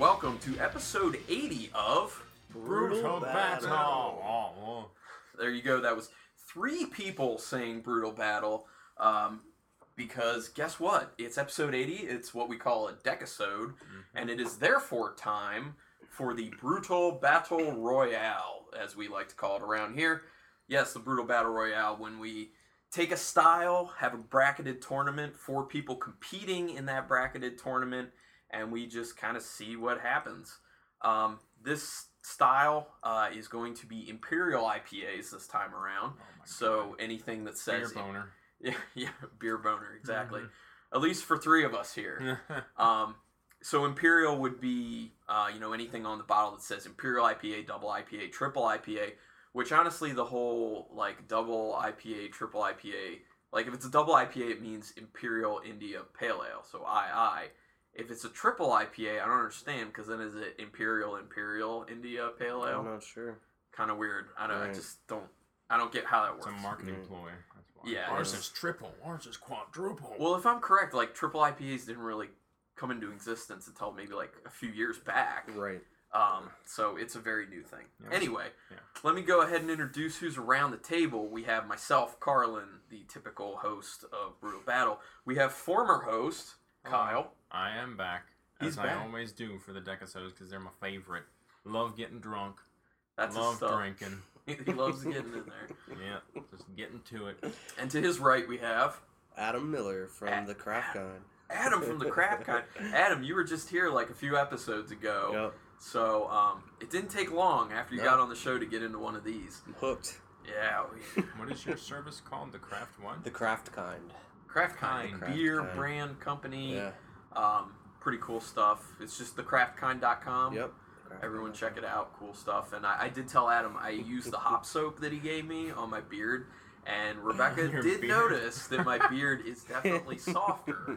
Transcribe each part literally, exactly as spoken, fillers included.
welcome to episode eighty of Brutal Battle. Battle. There you go. That was three people saying Brutal Battle. Um, because guess what? It's episode eighty. It's what we call a decasode. Mm-hmm. And it is therefore time for the Brutal Battle Royale, as we like to call it around here. Yes, the Brutal Battle Royale, when we take a style, have a bracketed tournament, four people competing in that bracketed tournament, and we just kind of see what happens. Um, this style uh, is going to be Imperial I P As this time around. Oh so God. Anything that says... Beer boner. Yeah, yeah, beer boner, exactly. Mm-hmm. At least for three of us here. um, so Imperial would be, uh, you know, anything on the bottle that says Imperial I P A, Double I P A, Triple I P A, which honestly the whole, like, Double I P A, Triple I P A, like, if it's a Double I P A, it means Imperial India Pale Ale, so I I. If it's a Triple I P A, I don't understand, because then is it Imperial Imperial India Pale Ale? I'm not sure. Kind of weird. I don't. Right. I just don't. I don't get how that works. It's a marketing mm-hmm. ploy. That's why. Yeah. Ours is triple. Ours is quadruple. Well, if I'm correct, like Triple I P As didn't really come into existence until maybe like a few years back. Right. Um. So it's a very new thing. Yeah. Anyway, yeah. let me go ahead and introduce who's around the table. We have myself, Carlin, the typical host of Brutal Battle. We have former host Kyle. I am back. He's as back. I always do for the decasodes because they're my favorite. Love getting drunk. That's Love his stuff. drinking. He loves getting in there. Yeah, just getting to it. And to his right, we have Adam Miller from Ad- the Craft Kind. Adam from the Craft Kind. Adam, you were just here like a few episodes ago. Yep. So um, it didn't take long after you No. got on the show to get into one of these. I'm hooked. Yeah. We, What is your service called? The Craft what? The Craft Kind. Craft Kind, Kind. Craft beer Kind. brand company. Yeah. Um, pretty cool stuff. It's just the craft kind dot com. Yep. Everyone check it out. Cool stuff. And I, I did tell Adam I used the hop soap that he gave me on my beard. And Rebecca Your did beard. notice that my beard is definitely softer.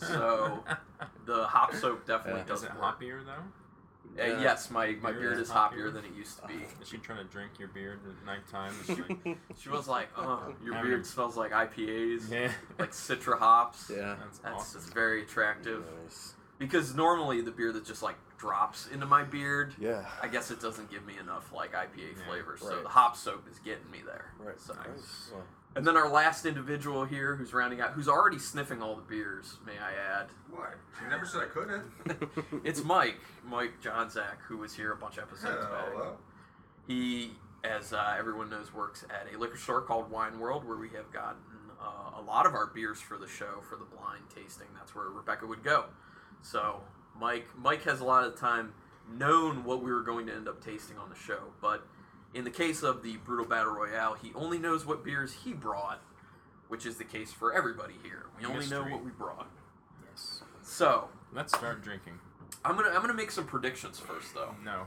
So the hop soap definitely Yeah. Is does it work. hoppier though? Uh, Yeah. yes, my, my Beard beard is is hoppier hoppier? than it used to be. Is she trying to drink your beard at nighttime? Is she like, She was like, oh, your Having beard a- smells like I P As, yeah, like Citra hops. Yeah. that's That's awesome. just very attractive. Nice. Because normally the beer that just like drops into my beard, Yeah. I guess it doesn't give me enough like I P A Yeah, flavor. So right. the hop soap is getting me there. Right. So. Nice. Well, And then our last individual here who's rounding out, who's already sniffing all the beers, may I add. What? You never said I couldn't. It's Mike, Mike Johnzak, who was here a bunch of episodes back. Hello. He, as uh, everyone knows, works at a liquor store called Wine World, where we have gotten uh, a lot of our beers for the show, for the blind tasting. That's where Rebecca would go. So Mike, Mike has a lot of the time known what we were going to end up tasting on the show, but in the case of the Brutal Battle Royale, he only knows what beers he brought, which is the case for everybody here. We only know Mystery. what we brought. Yes. So Let's start drinking. I'm gonna I'm gonna make some predictions first, though. No.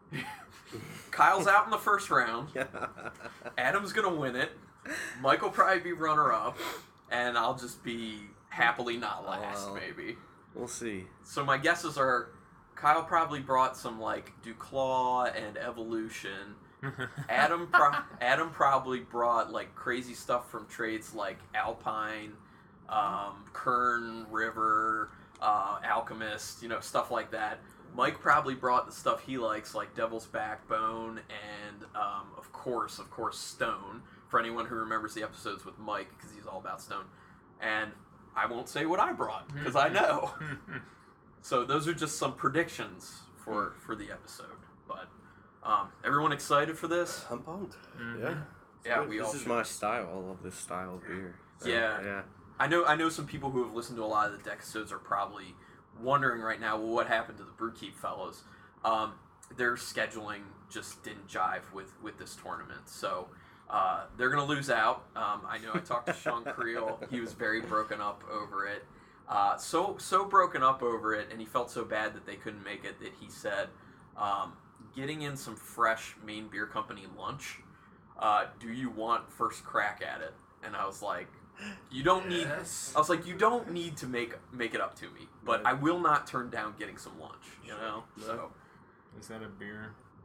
Kyle's out in the first round. Adam's gonna win it. Mike will probably be runner up, and I'll just be happily not last, Well. maybe. We'll see. So my guesses are, Kyle probably brought some like Duclaw and Evolution. Adam pro- Adam probably brought like crazy stuff from trades like Alpine, um, Kern River, uh, Alchemist, you know, stuff like that. Mike probably brought the stuff he likes, like Devil's Backbone, and um, of course, of course, Stone. For anyone who remembers the episodes with Mike, because he's all about Stone. And I won't say what I brought because I know. So those are just some predictions for for the episode. But um, everyone excited for this? I'm pumped. Mhm. Yeah. Yeah, Good. we This all is should. my style. I love this style of beer. So, Yeah. Yeah. I know I know some people who have listened to a lot of the Decasodes are probably wondering right now, well, what happened to the Brewkeep fellows? Um, their scheduling just didn't jive with, with this tournament, so uh, they're going to lose out. Um, I know I talked to Sean Creel. He was very broken up over it. Uh, so so broken up over it, and he felt so bad that they couldn't make it that he said, um, getting in some fresh Maine Beer Company lunch, uh, do you want first crack at it? And I was like, you don't need. Yes. I was like, you don't need to make make it up to me, but I will not turn down getting some lunch. You know, so Is that a beer?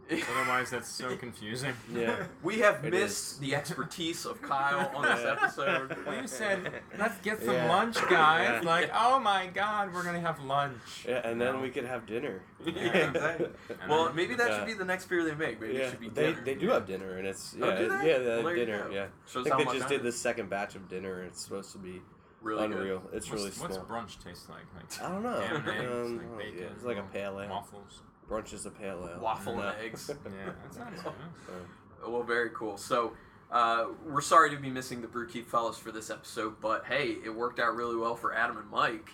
Otherwise, that's so confusing. Yeah. We have It missed is. the expertise of Kyle on this Yeah. episode. Well, you said, let's get some Yeah. lunch, guys. Yeah. Like, oh my god, we're gonna have lunch. Yeah, and then No. we could have dinner. Yeah, exactly. And Well, then- maybe that Yeah. should be the next beer they make. Maybe it Yeah, should be they dinner. they do have dinner, and it's yeah Oh, do it- they? yeah they Well, have there you dinner go. yeah. Shows I how think much they just I did know. the second batch of dinner. And it's supposed to be Really unreal. good. It's what's, really what's small. brunch taste like? Like I don't know. ham and eggs, Um, like oh, bacon, yeah, it's like a or pale ale. waffles. Brunch is a pale ale. Waffle No. and eggs. Yeah, that sounds good. Uh, Well, very cool. So, uh, we're sorry to be missing the Brewkeep fellas for this episode, but hey, it worked out really well for Adam and Mike.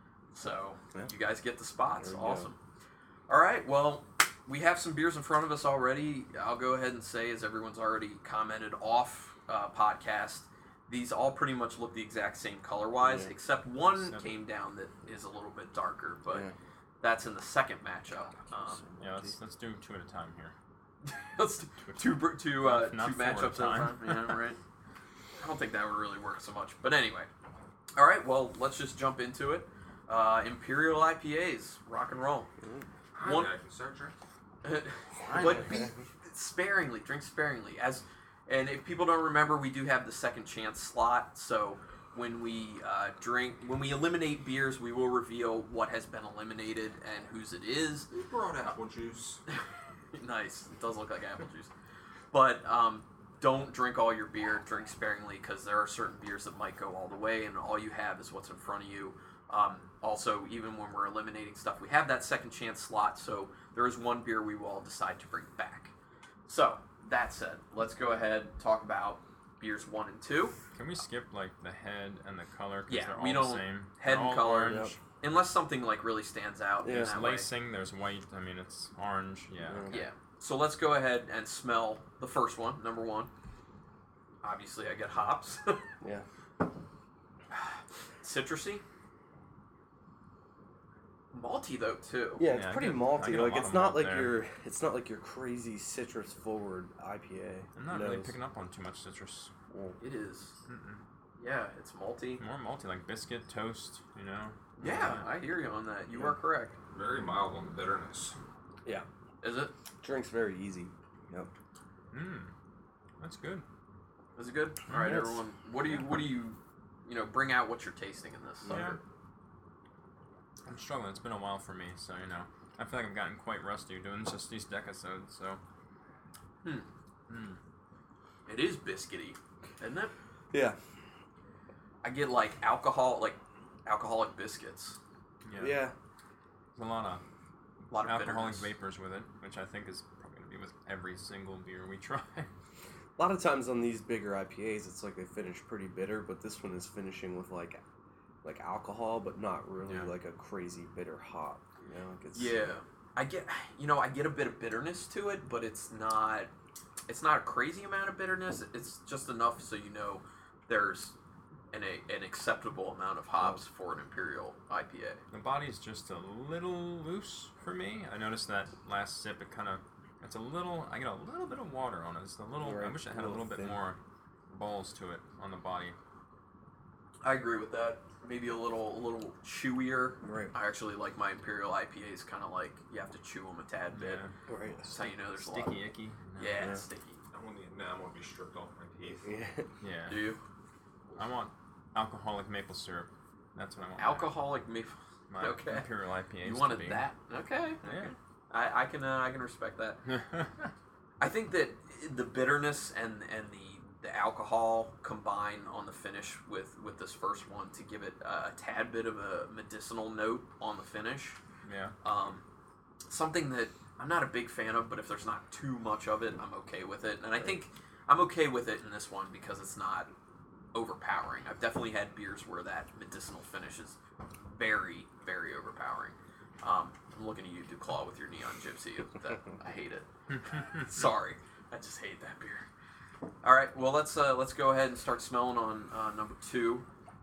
So, Yeah. you guys get the spots. There we go. Awesome. All right, well, we have some beers in front of us already. I'll go ahead and say, as everyone's already commented off uh, podcast, these all pretty much look the exact same color-wise, Yeah. except one Except- came down that is a little bit darker, but Yeah. that's in the second matchup. Um, Yeah, let's let's do two at a time here. Let's do two br- two uh, Not- not two four at a matchups at a time. time. Yeah, right. I don't think that would really work so much, but anyway. All right, well, let's just jump into it. Uh, Imperial I P As, rock and roll. Hi, One- I can start drinking. But be sparingly, drink sparingly. As and if people don't remember, we do have the second chance slot. So when we uh, drink, when we eliminate beers, we will reveal what has been eliminated and whose it is. We brought apple juice. Nice. It does look like apple juice. But um, don't drink all your beer. Drink sparingly because there are certain beers that might go all the way, and all you have is what's in front of you. Um, also, even when we're eliminating stuff, we have that second chance slot, so there is one beer we will all decide to bring back. So, that said, let's go ahead and talk about beers one and two. Can we skip like the head and the color? 'Cause Yeah, they're all we the don't- same. head They're and all color, Orange. Yep. Unless something like really stands out. Yeah. in There's that way. lacing. There's white. I mean, it's orange. Yeah. Yeah. Okay. Yeah. So let's go ahead and smell the first one, number one. Obviously, I get hops. Yeah. Citrusy. Malty though too. Yeah, it's Yeah, I pretty get- I malty. get a Like lot it's of not malt like there. your it's not like your crazy citrus forward I P A. I'm not really nose. picking up on too much citrus. Well, It is. Mm-mm. Yeah, it's malty. More malty, like biscuit, toast. You know. Yeah, I hear you on that. You Yeah. are correct. Very mild on the bitterness. Is it? Drink's very easy. Yep. Mmm. That's good. Is it good? All right, Yes. everyone. What do you what do you you know bring out what you're tasting in this? Yeah. I'm struggling. It's been a while for me, so you know. I feel like I've gotten quite rusty doing just these decasodes. So. Hmm. Hmm. It is biscuity, isn't it? Yeah. I get like alcohol, like alcoholic biscuits. Yeah. Yeah. There's a lot of A lot of alcoholic bitterness. vapors with it, which I think is probably gonna be with every single beer we try. A lot of times on these bigger I P As, it's like they finish pretty bitter, but this one is finishing with like, like alcohol, but not really Yeah. like a crazy bitter hop. You know, like it's, Yeah, I get you know I get a bit of bitterness to it, but it's not it's not a crazy amount of bitterness. It's just enough so you know there's an a, an acceptable amount of hops for an imperial I P A. The body's just a little loose for me. I noticed that last sip, it kind of, it's a little, I get a little bit of water on it. It's a little, I Right, wish it a had a little little bit thin. more balls to it on the body. I agree with that. Maybe a little a little chewier. Right. I actually like my imperial I P As kind of like you have to chew them a tad bit. Yeah. Right. That's how you know there's a lot. Sticky icky. Yeah, Yeah. it's sticky. I want the enamel to be stripped off my teeth. Yeah. Yeah. Do you? I want alcoholic maple syrup. That's what I want. Alcoholic maple. My, my okay. imperial I P As. You to wanted be. that? Okay. okay. Yeah. I, I can uh, I can respect that. I think that the bitterness and and the, the alcohol combine on the finish with, with this first one to give it a tad bit of a medicinal note on the finish. yeah. Um, something that I'm not a big fan of, but if there's not too much of it, I'm okay with it. And I think I'm okay with it in this one because it's not overpowering. I've definitely had beers where that medicinal finish is very, very overpowering. Um, I'm looking at you, Duclaw, with your Neon Gypsy. That, I hate it. Sorry, I just hate that beer. All right, well let's uh, let's go ahead and start smelling on uh, number two.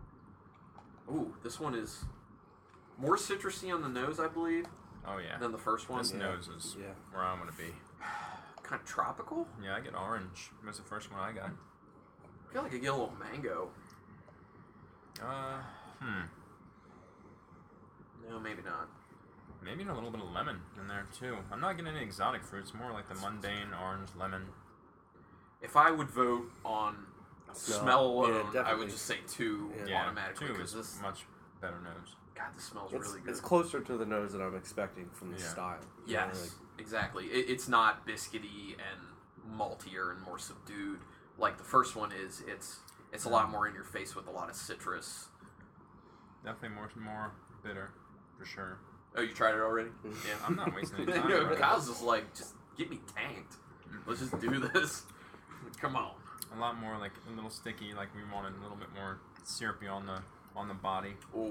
Ooh, this one is more citrusy on the nose, I believe, Oh yeah. than the first one. This Yeah. nose is Yeah. where I'm gonna be. Kind of tropical. Yeah, I get orange. That's the first one I got. I feel like I get a little mango. Uh, hmm. No, maybe not. Maybe a little bit of lemon in there too. I'm not getting any exotic fruits. More like the mundane orange, lemon. If I would vote on Smell. smell alone, Yeah, I would definitely. just say two Yeah. automatically. two Because is this, much better nose. God, this smells It's, really good. it's closer to the nose that I'm expecting from the Yeah. style. You know, Yes, like, exactly. It, it's not biscuity and maltier and more subdued like the first one is. It's it's a lot more in your face with a lot of citrus. Definitely more more bitter, for sure. Oh, you tried it already? Yeah. I'm not wasting any You time. know, right? Kyle's just like, just get me tanked. Let's just do this. Come on. A lot more like a little sticky, like we wanted a little bit more syrupy on the on the body. Oh,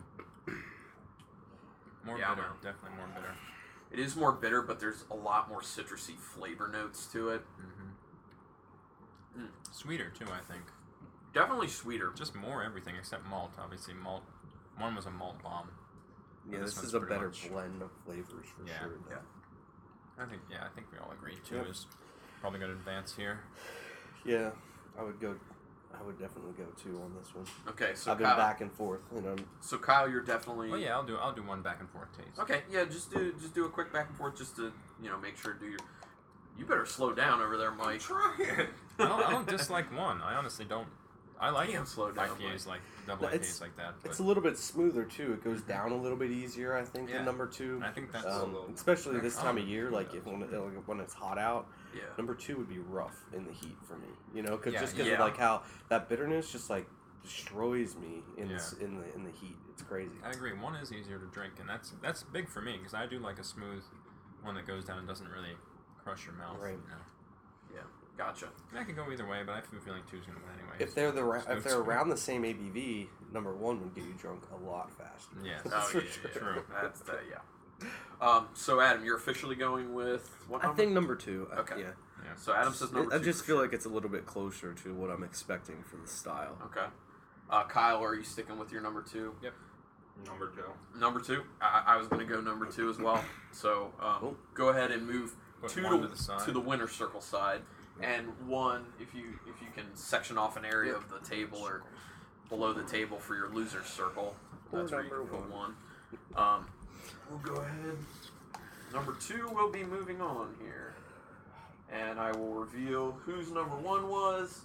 More Yeah, bitter, man. definitely more bitter. it is more bitter, but there's a lot more citrusy flavor notes to it. hmm Mm. Sweeter too, I think. Definitely sweeter. Just more everything except malt. Obviously, malt. One was a malt bomb. yeah, This this, one's is a pretty better much- blend of flavors for Yeah. sure. Yeah. I think. Yeah, I think we all agree. Two Yep. is probably going to advance here. Yeah, I would go. I would definitely go two on this one. Okay, so I've been Kyle, back and forth, and I'm so Kyle, you're definitely. Oh yeah, I'll do. I'll do one back and forth taste. Okay, yeah, just do just do a quick back and forth, just to you know make sure to do your. You better slow down over there, I'm Mike. trying. I don't, I don't dislike one. I honestly don't. I like Damn, slow down, I P As like double No, I P As it's- like that. But It's a little bit smoother too. It goes down a little bit easier, I think, Yeah. than number two. I think that's Um, little- especially this Oh, time of year, like yeah. if when, it- when it's hot out, Yeah. number two would be rough in the heat for me. You know, cause Yeah, just because yeah. of like how that bitterness just like destroys me in Yeah. this, in the in the heat. It's crazy. I agree. One is easier to drink, and that's that's big for me because I do like a smooth one that goes down and doesn't really crush your mouth. Right. You know? Gotcha. I could go either way, but I have a feeling two's gonna win anyway. If they're the ra- Smooth if they're smooth. around the same A B V, number one would get you drunk a lot faster. Yes. Oh, That's for yeah, yeah, sure. yeah. That's the, yeah. Um, so Adam, you're officially going with what I number? think number two. uh, Okay. Yeah. So Adam says number I two. just for feel sure. like it's a little bit closer to what I'm expecting for the style. Okay. Uh, Kyle, are you sticking with your number two? Number two. Number two. I, I was going to go number two as well. So um, Cool. go ahead and move Put two one to, to the side. to the winner circle side, and one if you if you can section off an area of the table or below the table for your loser circle. Or That's where you number can put one. Um, we'll go ahead. Number two will be moving on here, and I will reveal whose number one was.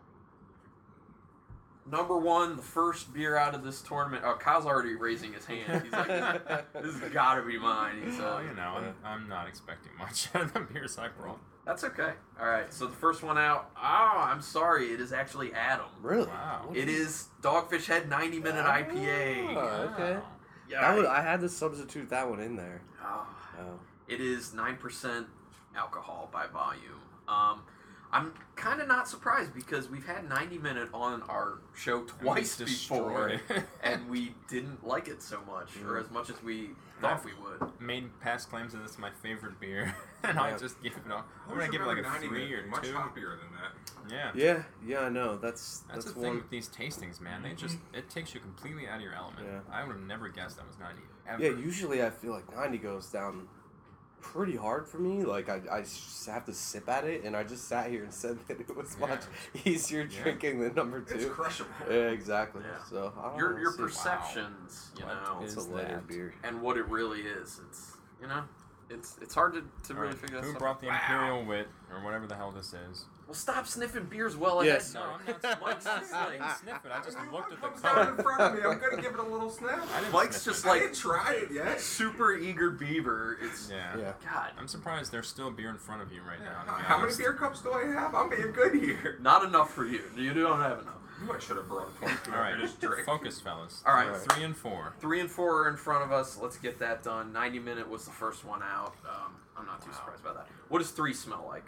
Number one, the first beer out of this tournament. Oh, Kyle's already raising his hand. He's like, "This has got to be mine." He Well, said, you know, I'm, I'm not expecting much out of the beers I brought. "That's okay." All right. So the first one out. Oh, I'm sorry. It is actually Adam. Really? Wow. What It is- is Dogfish Head ninety minute I P A. Oh, okay. Wow. Yeah. That was, I had to substitute that one in there. Oh, Oh. it is nine percent alcohol by volume. Um, I'm kind of not surprised because we've had ninety minute on our show And we twice before, destroyed it. and we didn't like it so much, or as much as we thought we would. Made past claims that it's my favorite beer, and I Yeah. just give it off. I'm Who's gonna give it like a ninety three or minute? Much two. hoppier than that. Yeah. Yeah, yeah, I know. That's That's, that's, the thing one. with these tastings, man. They just it takes you completely out of your element. Yeah. I would have never guessed that was ninety. Ever. Yeah, usually I feel like ninety goes down pretty hard for me. Like I, I just have to sip at it, and I just sat here and said that it was Yeah. much easier Yeah. drinking than number It's two. crushable. Yeah, exactly. Yeah. So I don't Your know, your we'll see. perceptions, you What know, It's is a lighter that? beer. and what it really is. It's you know, it's it's hard to, to All really right, figure that Who stuff brought out. the Wow. Imperial Wit or whatever the hell this is? Well, stop sniffing beers well Yes. ahead. No, I'm not. Mike's just I like didn't sniff it. I just looked at the Comes down color. in front of me. I'm gonna give it a little sniff. I didn't Mike's sniff just it. I like- didn't try it yet. super eager beaver. It's Yeah. Yeah. God, I'm surprised there's still beer in front of you right now. to How, be how many honest. beer cups do I have? I'm being good here. not enough for you. You don't have enough. You I should have brought a twenty-two. All right, I just drink. focus, fellas. All right. All right. Three and four. Three and four are in front of us. Let's get that done. ninety minute was the first one out. Um, I'm not too surprised by that. What does three smell like?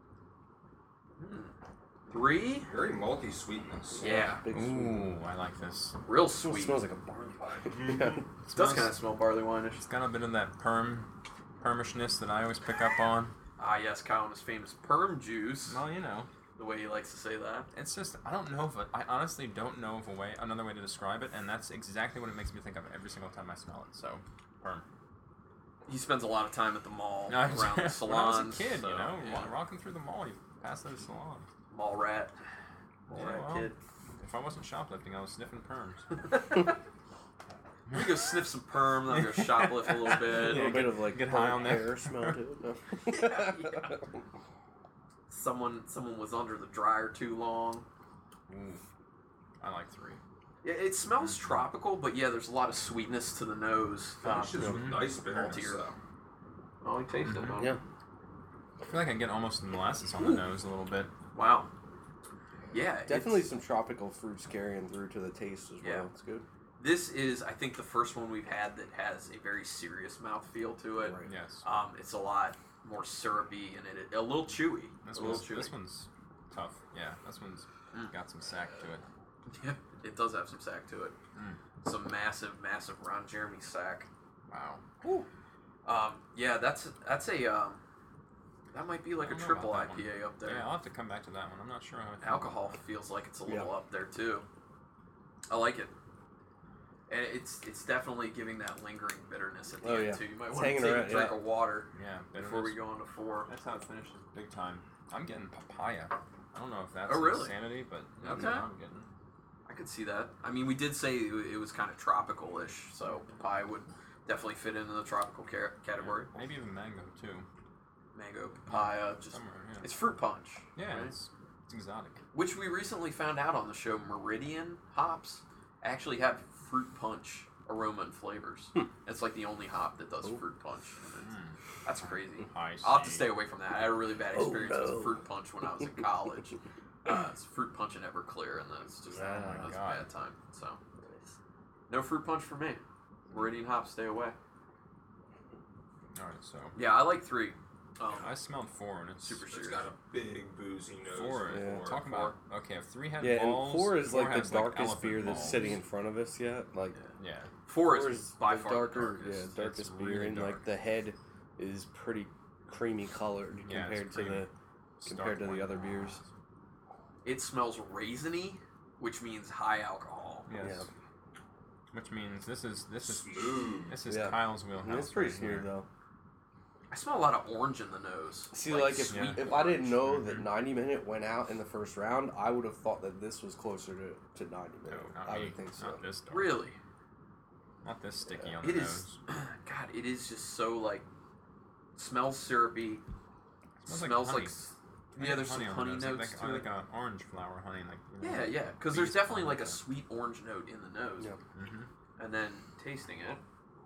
Hmm. Three? Very malty sweetness. Yeah. Big sweet. Ooh, I like this. Real It sweet. smells like a barley wine. Yeah. It does kind of smell barley wine-ish. It's got a bit of that perm, permishness that I always pick up on. Ah, yes, Kyle and his famous perm juice. Well, you know, The way he likes to say that. it's just I don't know if it, I honestly don't know of a way, another way to describe it, and that's exactly what it makes me think of every single time I smell it. So, perm. He spends a lot of time at the mall, No, I- around the when I salons. was a kid, so, you know, yeah. rocking through the mall, you pass those salons. Mall rat. Mall Yeah, rat well. kid. If I wasn't shoplifting, I was sniffing perms. We go sniff some perm, then we go shoplift a little A bit. little Yeah, bit of like get high on burnt that. hair smell to it. No. Yeah, yeah. Someone, someone was under the dryer too long. Ooh, I like three. Yeah, it smells tropical, but yeah, there's a lot of sweetness to the nose. Um, Finishes with Mhm. nice bitterness, Maltier. though. oh, you taste it, huh? Yeah. I feel like I get almost molasses on the nose a little bit. Wow. Yeah, Definitely it's- some tropical fruits carrying through to the taste as well. Yeah. It's good. This is, I think, the first one we've had that has a very serious mouthfeel to it. Right. Yes. Um, it's a lot more syrupy and it a little chewy. This a little one's, chewy. this one's tough. Yeah, this one's Mm. got some sack to it. Yeah, it does have some sack to it. Mm. Some massive, massive Ron Jeremy sack. Wow. Um, yeah, that's that's a um, that might be like I a don't know triple about I that P A up there. Yeah, I'll have to come back to that one. I'm not sure how I feel Alcohol about feels like it's a Yeah. little up there too. I like it, and it's it's definitely giving that lingering bitterness at the Oh, end yeah. too. You might It's want to hanging take around, a drink yeah. of water that. Yeah, before we bitterness. go on to four. That's how it finishes big time. I'm getting papaya. I don't know if that's Oh, really? insanity, but that's Okay. what I'm getting. I could see that. I mean, we did say it it was kind of tropical-ish, so papaya would definitely fit into the tropical ca- category. Yeah, maybe even mango too. Mango, papaya, just Somewhere, yeah. it's fruit punch. yeah, right? it's, it's exotic. Which we recently found out on the show, Meridian hops actually have fruit punch aroma and flavors. It's like the only hop that does Oh. fruit punch. And it's- Mm. That's crazy. I I'll have to see. stay away from that. I had a really bad Oh, experience no. with fruit punch when I was in college. Uh, it's fruit punch and Everclear, and then it's just Oh, my that was God. a bad time. So, no fruit punch for me. Meridian hops, stay away. All right, so Yeah, I like three. Um, I smelled four, and it's Super It's serious. got a big boozy nose. four. for Yeah. four. Talk about okay. If three had Yeah, balls, and four is like has, the darkest elephant beer that's balls. sitting in front of us yet. Like Yeah, Four, four is, by the far darker, the darkest. yeah, darkest It's beer, really and dark. like the head is pretty creamy colored Yeah, it's compared to creamy. the compared to the Stark other white beers. balls. It smells raisiny, which means high alcohol. Yes. Yeah. Which means this is this is Smooth. this is Yeah. Kyle's wheelhouse. And it's pretty right smooth here. though. I smell a lot of orange in the nose. See, like, if sweet if I didn't know Mhm. that ninety minute went out in the first round, I would have thought that this was closer to, to ninety No, minute. not I me. would think so. Not this dark. Really, Not this sticky Yeah. on the it is. nose. God, it is just so like smells syrupy. Smells like Smells honey. like, s- yeah. There's some on the honey nose, notes like, to like, it. like a orange flower honey, like you know, Yeah, yeah. Because there's bees definitely pollen like a kind. sweet orange note in the nose, Yeah. Mhm. and then tasting it.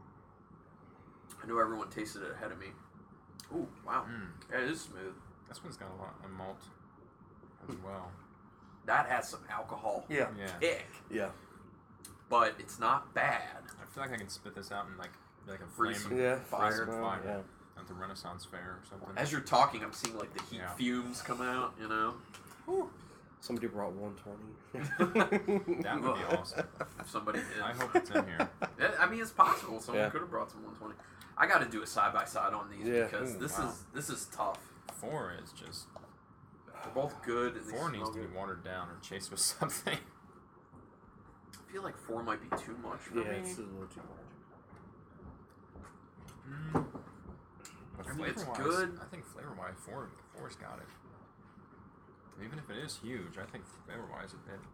I know everyone tasted it ahead of me. Ooh, wow. Mm. Yeah, it is smooth. This one's got a lot of malt as well. That has some alcohol Yeah. Yeah. kick, Yeah. but it's not bad. I feel like I can spit this out in like like a Free flame some- Yeah. Fire, smell, fire. Yeah. at the Renaissance Fair or something. As you're talking, I'm seeing like the heat Yeah. fumes come out. You know, Somebody brought one twenty. That would be awesome. if somebody did. I hope it's in here. Yeah, I mean, it's possible. Someone Yeah. could have brought some one twenty. I got to do a side by side on these Yeah. because Ooh, this wow. is this is tough. Four is just They're both good. And they four needs smell to be good. watered down or chased with something. I feel like four might be too much for Yeah, me. it's a little too much. Mm. But I mean, it's flavor-wise, good. I think flavor wise, four four's got it. Even if it is huge, I think flavor wise it did.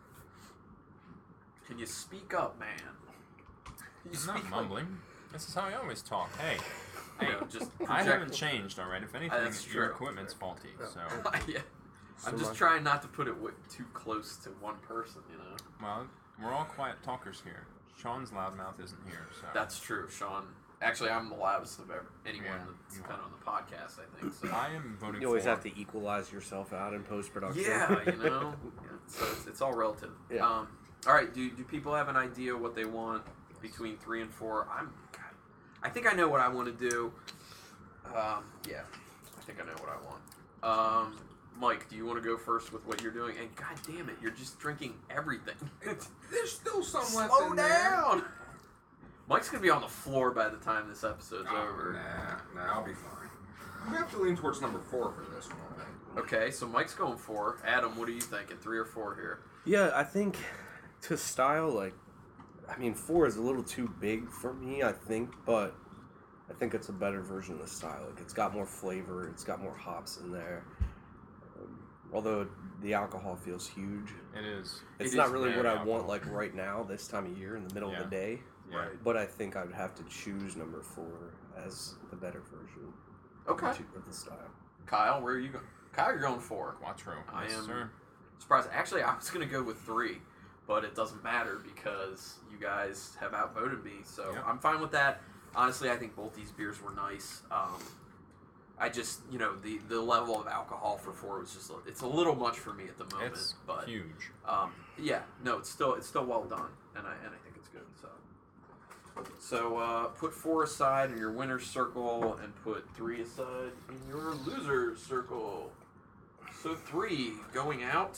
Can you speak up, man? You I'm not speak mumbling. This is how I always talk. Hey, Like, hey, you know, just I project- haven't changed, all right. If anything, that's your true. equipment's faulty. So, yeah. I'm So just much- trying not to put it wi- too close to one person, you know. well, we're all quiet talkers here. Sean's loudmouth isn't here, so That's true, Sean. Actually, I'm the loudest of ever anyone Yeah, that's you been are. on the podcast. I think so. I am voting You always for. have to equalize yourself out in post production. Yeah, you know. Yeah, so it's, it's all relative. Yeah. Um, all right. Do do people have an idea what they want between three and four? I'm. God, I think I know what I want to do. Um, yeah, I think I know what I want. Um, Mike, do you want to go first with what you're doing? And God damn it, you're just drinking everything. There's still some left Slow in there. down. Mike's gonna be on the floor by the time this episode's Oh, over. Nah, nah, I'll be fine. I'm gonna have to lean towards number four for this one. I think. Okay, so Mike's going four. Adam, what are you thinking? Three or four here? Yeah, I think to style, like, I mean, four is a little too big for me, I think, but I think it's a better version of the style. Like, it's got more flavor, it's got more hops in there. Um, although the alcohol feels huge. It is. It's It not is really very what I alcohol. want, like, right now, this time of year, in the middle Yeah. of the day. Yeah. Right. But I think I would have to choose number four as the better version Okay. of the style. Kyle, where are you going? Kyle, you're going four. Quattro. I Yes, am sir. surprised. Actually, I was going to go with three, but it doesn't matter because you guys have outvoted me. So Yep. I'm fine with that. Honestly, I think both these beers were nice. Um, I just, you know, the, the level of alcohol for four was just, a, it's a little much for me at the moment. It's but huge. Um, yeah, no, it's still it's still well done, and I and I think it's good. So, so uh, put four aside in your winner's circle, and put three aside in your loser's circle. So three going out.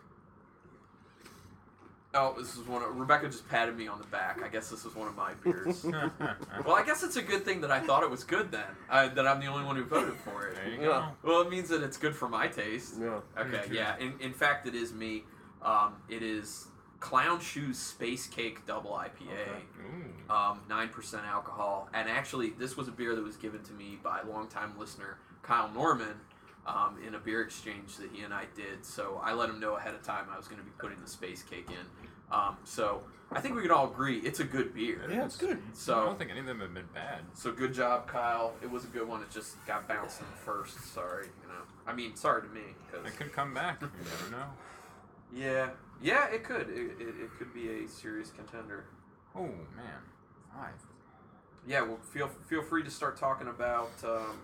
Oh, this is one. Of, Rebecca just patted me on the back. I guess this is one of my beers. Well, I guess it's a good thing that I thought it was good then. I, that I'm the only one who voted for it. There you Yeah. go. Well, it means that it's good for my taste. Yeah. Okay, yeah. In, in fact, it is me. Um, it is Clown Shoes Space Cake Double I P A. Okay. Ooh. Um, nine percent alcohol. And actually, this was a beer that was given to me by a longtime listener, Kyle Norman, um, in a beer exchange that he and I did. So I let him know ahead of time I was going to be putting the Space Cake in. Um, so I think we can all agree it's a good beer. Yeah, it's good. I So, don't think any of them have been bad. so good job, Kyle. It was a good one. It just got bounced in the first. Sorry, you know. I mean, sorry to me. 'Cause It could come back. You never know. yeah, yeah, it could. It, it, it could be a serious contender. Oh man, five. Yeah, well, feel feel free to start talking about um,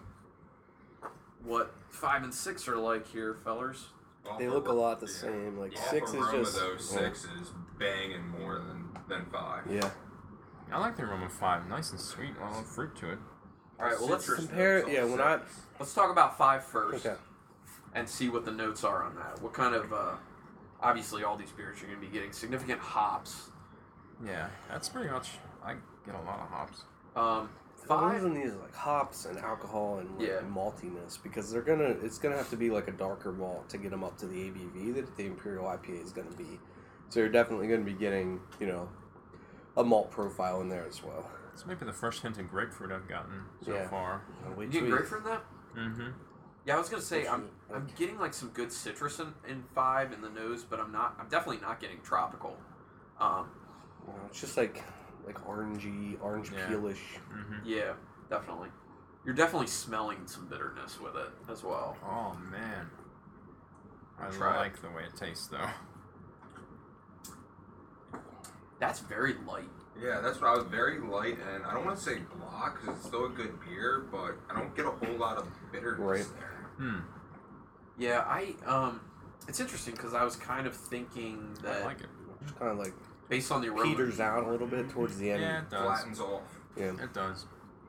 what five and six are like here, fellers. Off They of look a Ro- lot the yeah. same. Like Off six is aroma, just though, yeah. six is banging more than than five. Yeah. I like the aroma five. Nice and sweet. A lot of fruit to it. All right, well let's Citrus compare- notes yeah, on when I- six. let's talk about five first, Okay. and see what the notes are on that. What kind of uh, obviously all these beers you're going to be getting significant hops. Yeah, that's pretty much. I get a lot of hops. Um, I'm five. using these like hops and alcohol and like, Yeah. maltiness because they're gonna. It's gonna have to be like a darker malt to get them up to the A B V that the Imperial I P A is gonna be. So you're definitely gonna be getting, you know, a malt profile in there as well. It's maybe the first hint of grapefruit I've gotten so Yeah. far. I'll You wait getting till great from that? Mm-hmm. Yeah, I was gonna say I'm Actually, I'm okay. getting like some good citrus in, in five in the nose, but I'm not. I'm definitely not getting tropical. Um, you know, it's just like like orangey, orange Yeah. peelish. Mm-hmm. yeah, definitely. You're definitely smelling some bitterness with it as well. Oh man, I Try it. like the way it tastes though. That's very light. Yeah, that's what I was very light, and I don't want to say blah because it's still a good beer, but I don't get a whole lot of bitterness Right. there. Hmm. Yeah, I um, it's interesting because I was kind of thinking that I like it. Just kind of like based on the aroma. peters out a little bit towards the end. Yeah, it does. Flattens off. Yeah. It does.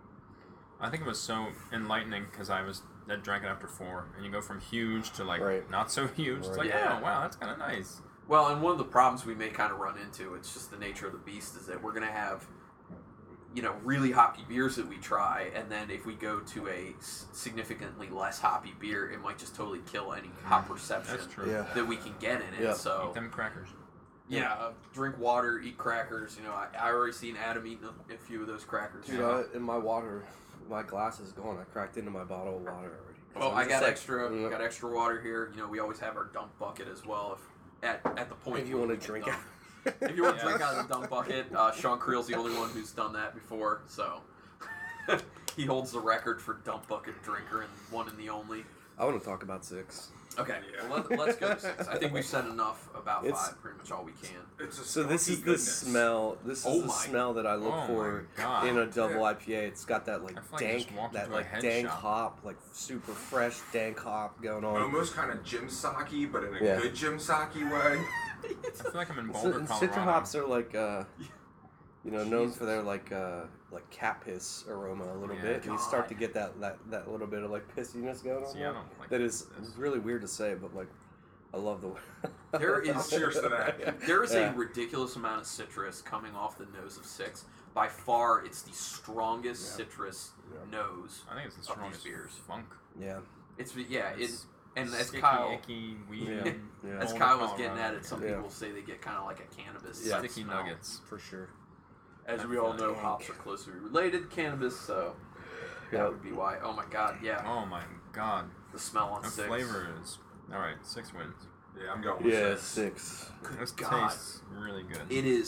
I think it was so enlightening because I was I drank it after four, and you go from huge to like Right. not so huge. It's Right. like, Yeah. oh wow, that's kind of nice. Well, and one of the problems we may kind of run into, it's just the nature of the beast, is that we're going to have, you know, really hoppy beers that we try, and then if we go to a s- significantly less hoppy beer, it might just totally kill any hop perception That's true. Yeah. that we can get in it. Yeah. So, Eat them crackers. yeah, uh, drink water, eat crackers. You know, I, I already seen Adam eating a, a few of those crackers. Dude, so- I, in my water, my glass is gone. I cracked into my bottle of water already. 'Cause Well, I'm I just got like, extra, mm, got extra water here. You know, we always have our dump bucket as well. If at at the point If you where want we to can drink dump. it. If you want to Yeah. drink out of the dump bucket, uh, Sean Creel's the only one who's done that before, so he holds the record for dump bucket drinker and one and the only. I want to talk about six. Okay, Yeah. well, let, let's go to six. I think we've said enough about It's- five, pretty much all we can. It's a So this smoky is the goodness. smell. This is Oh the my- smell that I look Oh for my God. in a double Yeah. I P A. It's got that like I feel like I just dank, walked that into a like head dank shop. hop, like super fresh dank hop going on. Almost kind of Jim Sake, but in a Yeah. good Jim Sake way. I feel like I'm in So, Boulder, and Colorado. citra hops are like, uh, you know, known Jesus. for their like uh, like cat piss aroma a little Yeah. bit. And you start to God. get that, that that little bit of like pissiness going on. See, I there. don't like That is this. really weird to say, but like, I love the. There is- Cheers to that. There is Yeah. a ridiculous amount of citrus coming off the nose of six. By far, it's the strongest Yeah. citrus Yeah. nose. I think it's the of these strongest beers. funk. Yeah. It's yeah, it It's and as sticky, Kyle icky, weed. Yeah. Yeah. as Boulder, Kyle was getting Colorado. at it, some Yeah. people say they get kind of like a cannabis Yeah. type Sticky smell. nuggets. For sure. As I we all feel know, like- hops are closely related to cannabis, so that Yeah. would be why. Oh my God, yeah, Oh my god. the smell on The six. flavor is. Alright, six wins. Yeah, I'm going with Yeah, six. six. This God. tastes really good. It is.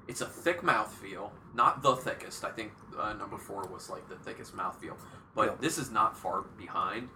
It's a thick mouthfeel, not the thickest. I think uh, number four was like the thickest mouthfeel, but Yeah. this is not far behind.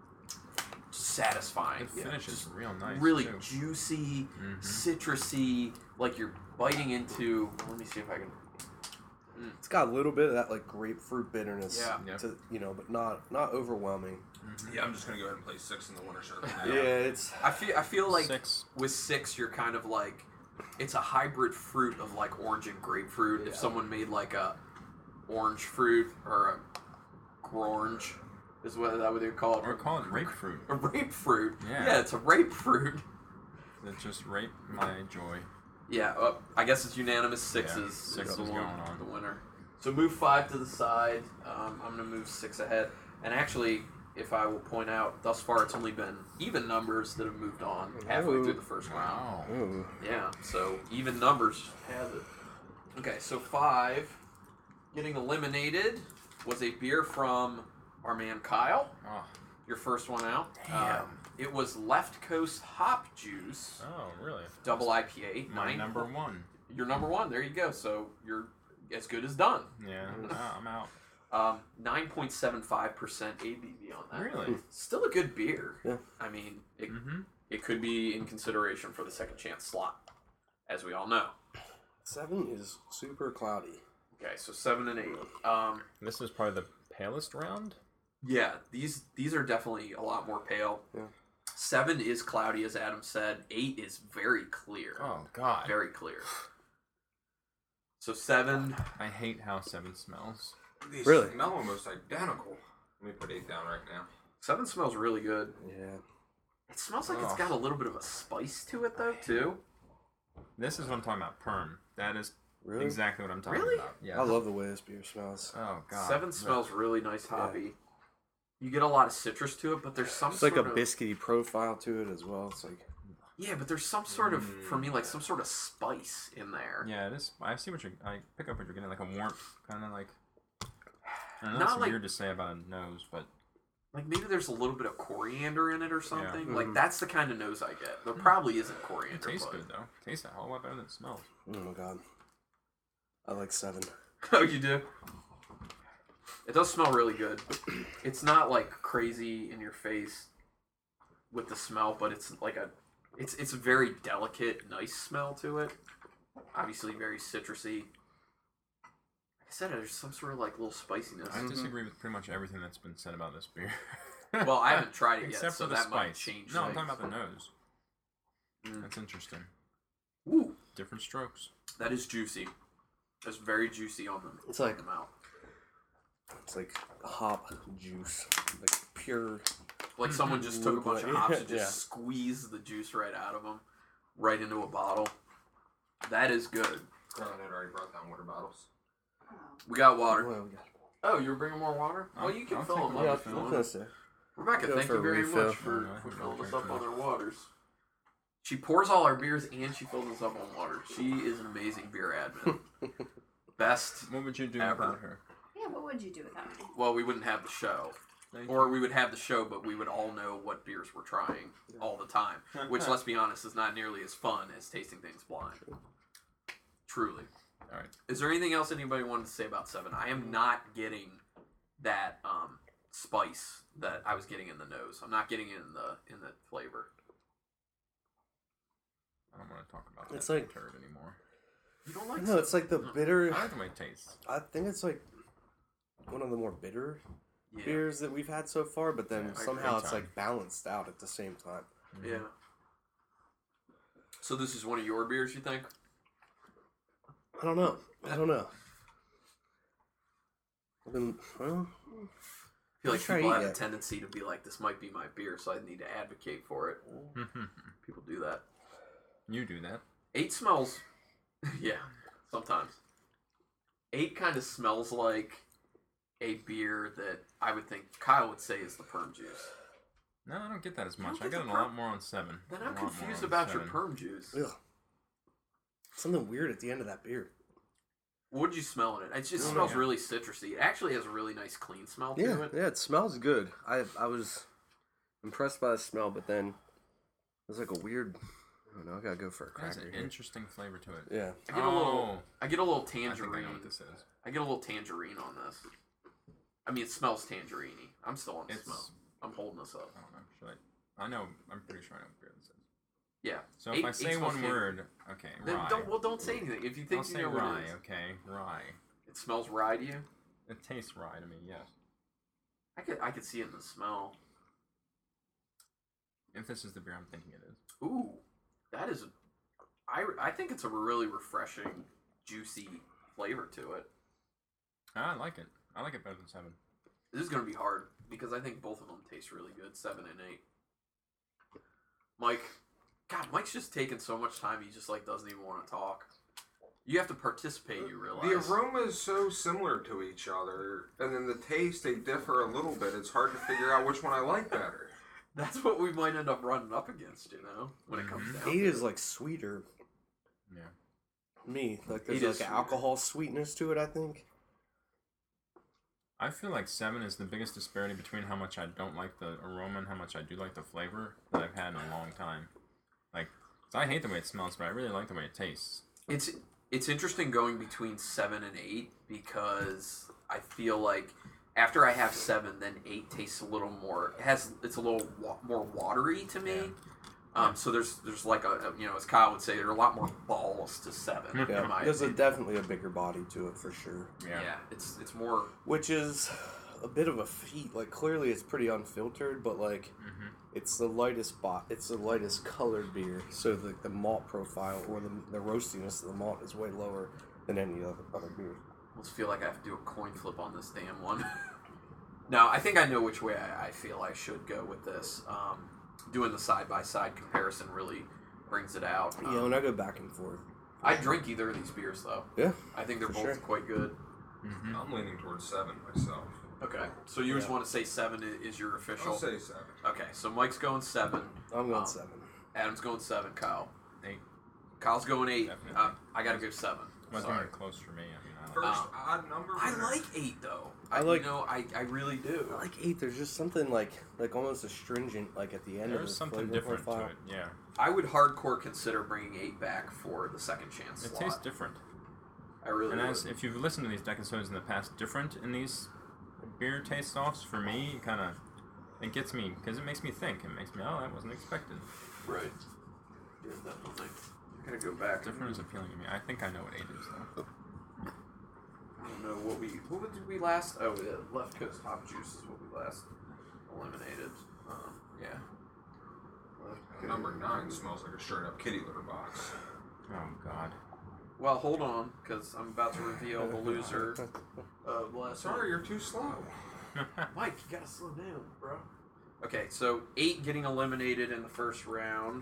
Satisfying. It finishes Just real nice. really too. juicy, Mhm. citrusy, like you're biting into. Let me see if I can. It's got a little bit of that like grapefruit bitterness. Yeah. Yeah. To, you know, but not not overwhelming. Mhm. Yeah, I'm just gonna go ahead and play six in the winter circle now. Yeah, it's I feel. I feel like Six. with six, you're kind of like, it's a hybrid fruit of like orange and grapefruit. If Yeah. someone made like a orange fruit or a orange, is what that what they call it. Or call it grapefruit. A rape fruit. Yeah. Yeah, it's a rape fruit. That just rape my joy. Yeah, uh, I guess it's unanimous. Six Yeah, is, six is the is one, going on. the winner. So move five to the side. Um, I'm gonna move six ahead. And actually, if I will point out, thus far it's only been even numbers that have moved on halfway Ooh. through the first round. Wow. ooh. Yeah, so even numbers has it. Okay, so five getting eliminated was a beer from our man Kyle. Oh, Your first one out. Damn. Um, it was Left Coast Hop Juice, oh really? double I P A. My nine number po- one. Your number one. There you go. So you're as good as done. Yeah, no, I'm out. Um, nine point seven five percent A B V on that. Really? Still a good beer. Yeah. I mean, it, Mm-hmm. it could be in consideration for the second chance slot, as we all know. Seven is super cloudy. Okay, so seven and eight. Um, This is probably the palest round. yeah, these these are definitely a lot more pale. Yeah. Seven is cloudy, as Adam said. Eight is very clear. Oh God. Very clear. So seven. I hate how seven smells. These Really? smell almost identical. Let me put eight down right now. Seven smells really good. Yeah. It smells like it's Oh. got a little bit of a spice to it, though, too. This is what I'm talking about. Perm. That is Really? exactly what I'm talking Really? about. Yeah. I love the way this beer smells. Oh God. Seven Look. smells really nice, Yeah. hoppy. You get a lot of citrus to it, but there's some It's like sort a of biscuity profile to it as well. It's like yeah, but there's some sort of Mm. for me like some sort of spice in there. Yeah, it is. I see what you're. I pick up what you're getting, like a warmth, kind of like. I know Not that's like- weird to say about a nose, but Like maybe there's a little bit of coriander in it or something. Like Mhm. that's the kind of nose I get. There probably isn't it coriander. tastes but... good though. Tastes a whole lot better than it smells. oh my god. I like seven. Oh, you do? It does smell really good. It's not like crazy in your face with the smell, but it's like a it's it's a very delicate, nice smell to it. Obviously very citrusy. Like I said, there's some sort of like little spiciness. I disagree with pretty much everything that's been said about this beer. Well, I haven't tried it yet, Except so for the that spice. might change no, I'm things. talking about the nose. Mm. That's interesting. Ooh, Different strokes. that is juicy. It's very juicy on the, It's on like- the mouth. It's like hop juice. Like pure. Like someone just took a bunch of hops and just Yeah. squeezed the juice right out of them, right into a bottle. That is good. Carlin had already brought down water bottles. We got water. Well, we got- Oh, you were bringing more water? I'll- Well, you can I'll fill take them a up Yeah, if you I was want. gonna say. Rebecca, Go thank for you a very refill. much for, Oh, I for think filling I'll us drink up on first. our waters. She pours all our beers and she fills us up on water. She is an amazing beer admin. Best. What would you do Ever. without her? Yeah, what would you do without me? Well, we wouldn't have the show. Thank Or we would have the show, but we would all know what beers we're trying all the time. Which, let's be honest, is not nearly as fun as tasting things blind. Truly. All right. Is there anything else anybody wanted to say about Seven? I am not getting that um, spice that I was getting in the nose. I'm not getting it in the in the flavor. I don't want to talk about that It's like- turd anymore. You don't like No, it's like the Mm. bitter. I like the way it tastes. I think it's like one of the more bitter yeah. beers that we've had so far, but then Yeah, I somehow agree. it's like balanced out at the same time. Yeah. So this is one of your beers, you think? I don't know. I don't know. I've been, well, I feel like Let's try people it have a yet. tendency to be like, this might be my beer, so I need to advocate for it. People do that. You do that. Eight smells. Yeah, sometimes. Eight kind of smells like a beer that I would think Kyle would say is the Perm Juice. No, I don't get that as You much. don't I get got the a per- lot more on seven. Then A I'm lot more confused on about your seven. Perm Juice. ugh. Something weird at the end of that beer. What did you smell in it? It just Oh, smells yeah. really citrusy. It actually has a really nice clean smell to Yeah, it. yeah, it smells good. I I was impressed by the smell, but then there's like a weird, I don't know. I gotta go for a It has cracker an here. interesting flavor to it. Yeah. I get a little. Oh, I get a little I think I tangerine. know what this is. I get a little tangerine on this. I mean, it smells tangerine-y. I'm still on the It's. smell. I'm holding this up. I don't know. Should I? I know. I'm pretty sure I know what beer this is. Yeah. So Eight- if I eight say smells one tan- word, okay, Then rye. don't well, don't say anything. If you think I'll you say know what rye. it is, Okay, rye. it smells rye to you. It tastes rye to me. Yes. I could I could see it in the smell. If this is the beer I'm thinking it is. Ooh, that is. I I think it's a really refreshing, juicy flavor to it. I like it. I like it better than seven. This is gonna be hard because I think both of them taste really good. Seven and eight. Mike, God, Mike's just taking so much time. He just like doesn't even want to talk. You have to participate. You realize The aroma is so similar to each other, and then the taste, they differ a little bit. It's hard to figure out which one I like better. That's what we might end up running up against, you know, when it comes Mhm. down. Eight to is it. like sweeter. Yeah. Me, like there's Eight like is an sweeter. alcohol sweetness to it. I think. I feel like seven is the biggest disparity between how much I don't like the aroma and how much I do like the flavor that I've had in a long time. Like, 'cause I hate the way it smells, but I really like the way it tastes. It's it's interesting going between seven and eight because I feel like after I have seven, then eight tastes a little more. It has it's a little wa- more watery to me. Yeah. Um, so there's there's like a, a you know as Kyle would say, there are a lot more balls to seven. Yeah, in my there's a, opinion. definitely a bigger body to it for sure. Yeah. Yeah, it's it's more. Which is a bit of a feat. Like clearly it's pretty unfiltered, but like Mm-hmm. it's the lightest bot. It's the lightest colored beer, so the the malt profile or the the roastiness of the malt is way lower than any other other beer. I almost feel like I have to do a coin flip on this damn one. No, I think I know which way I, I feel I should go with this. Um, doing the side by side comparison really brings it out. Um, Yeah, when I go back and forth. I drink either of these beers though. Yeah, I think they're For both sure. quite good. Mm-hmm. I'm leaning towards seven myself. Okay, so you just Yeah. want to say seven i- is your official? I'll say seven. Okay, so Mike's going seven. I'm going Um, seven. Adam's going seven. Kyle. Eight. Kyle's going eight. Definitely. Uh, I gotta go seven. Wasn't Sorry. even close for me. I mean, I like First Um, odd number. I winner. like eight though. I I like- You know, I, I really do. I like eight. There's just something like like almost astringent, like at the end of There's the something flavor different profile. to it. Yeah. I would hardcore consider bringing eight back for the second chance It slot. tastes different. I really And would. as if you've listened to these Decasodes in the past, different in these beer taste offs, for me, it kind of it gets me because it makes me think. It makes me, oh, that wasn't expected. Right. Yeah, definitely. I'm gonna go back. Different is appealing to me. I think I know what eight is though. I don't know what we what did we last? Oh, yeah, Left Coast Hop Juice is what we last eliminated. Um, yeah. Left Coast. Number nine smells like a straight up kitty litter box. Oh God. Well, hold on, because I'm about to reveal the loser of last. Sorry, you're too slow. Mike, you gotta slow down, bro. Okay, so eight getting eliminated in the first round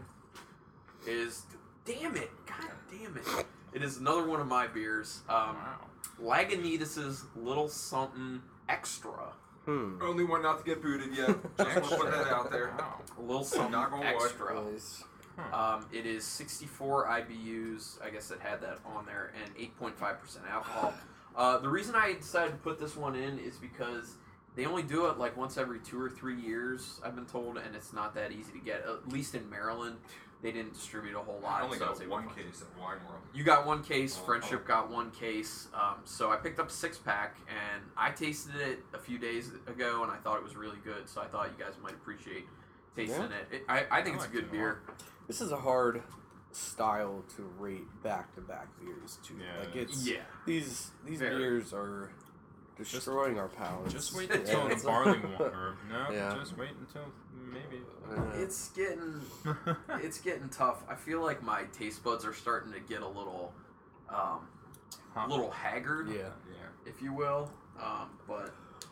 is. Damn it! God damn it! It is another one of my beers. Um, Wow. Lagunitas's Little Something Extra. Hmm. Only one not to get booted yet. Just want to put that out there. Wow. A little something Knock on wood. extra. Nice. Um, it is sixty-four I B Us. I guess it had that on there, and eight point five percent alcohol. Uh, the reason I decided to put this one in is because they only do it like once every two or three years, I've been told, and it's not that easy to get. At least in Maryland, they didn't distribute a whole lot. I only so I got was able one to find- case at Wine World. You got one case. Oh, Friendship oh. got one case. Um, so I picked up a six pack, and I tasted it a few days ago, and I thought it was really good. So I thought you guys might appreciate tasting Yeah. it. it. I, I think I it's a liked good it a beer. This is a hard style to rate back to back beers too. Yeah, like it it's Yeah. these these Very. beers are destroying our palates. Just wait Yeah, until the it's- barley water. No, Yeah. just wait until maybe. Uh, It's getting it's getting tough. I feel like my taste buds are starting to get a little um, a little haggard, yeah. Yeah. if you will. Um, but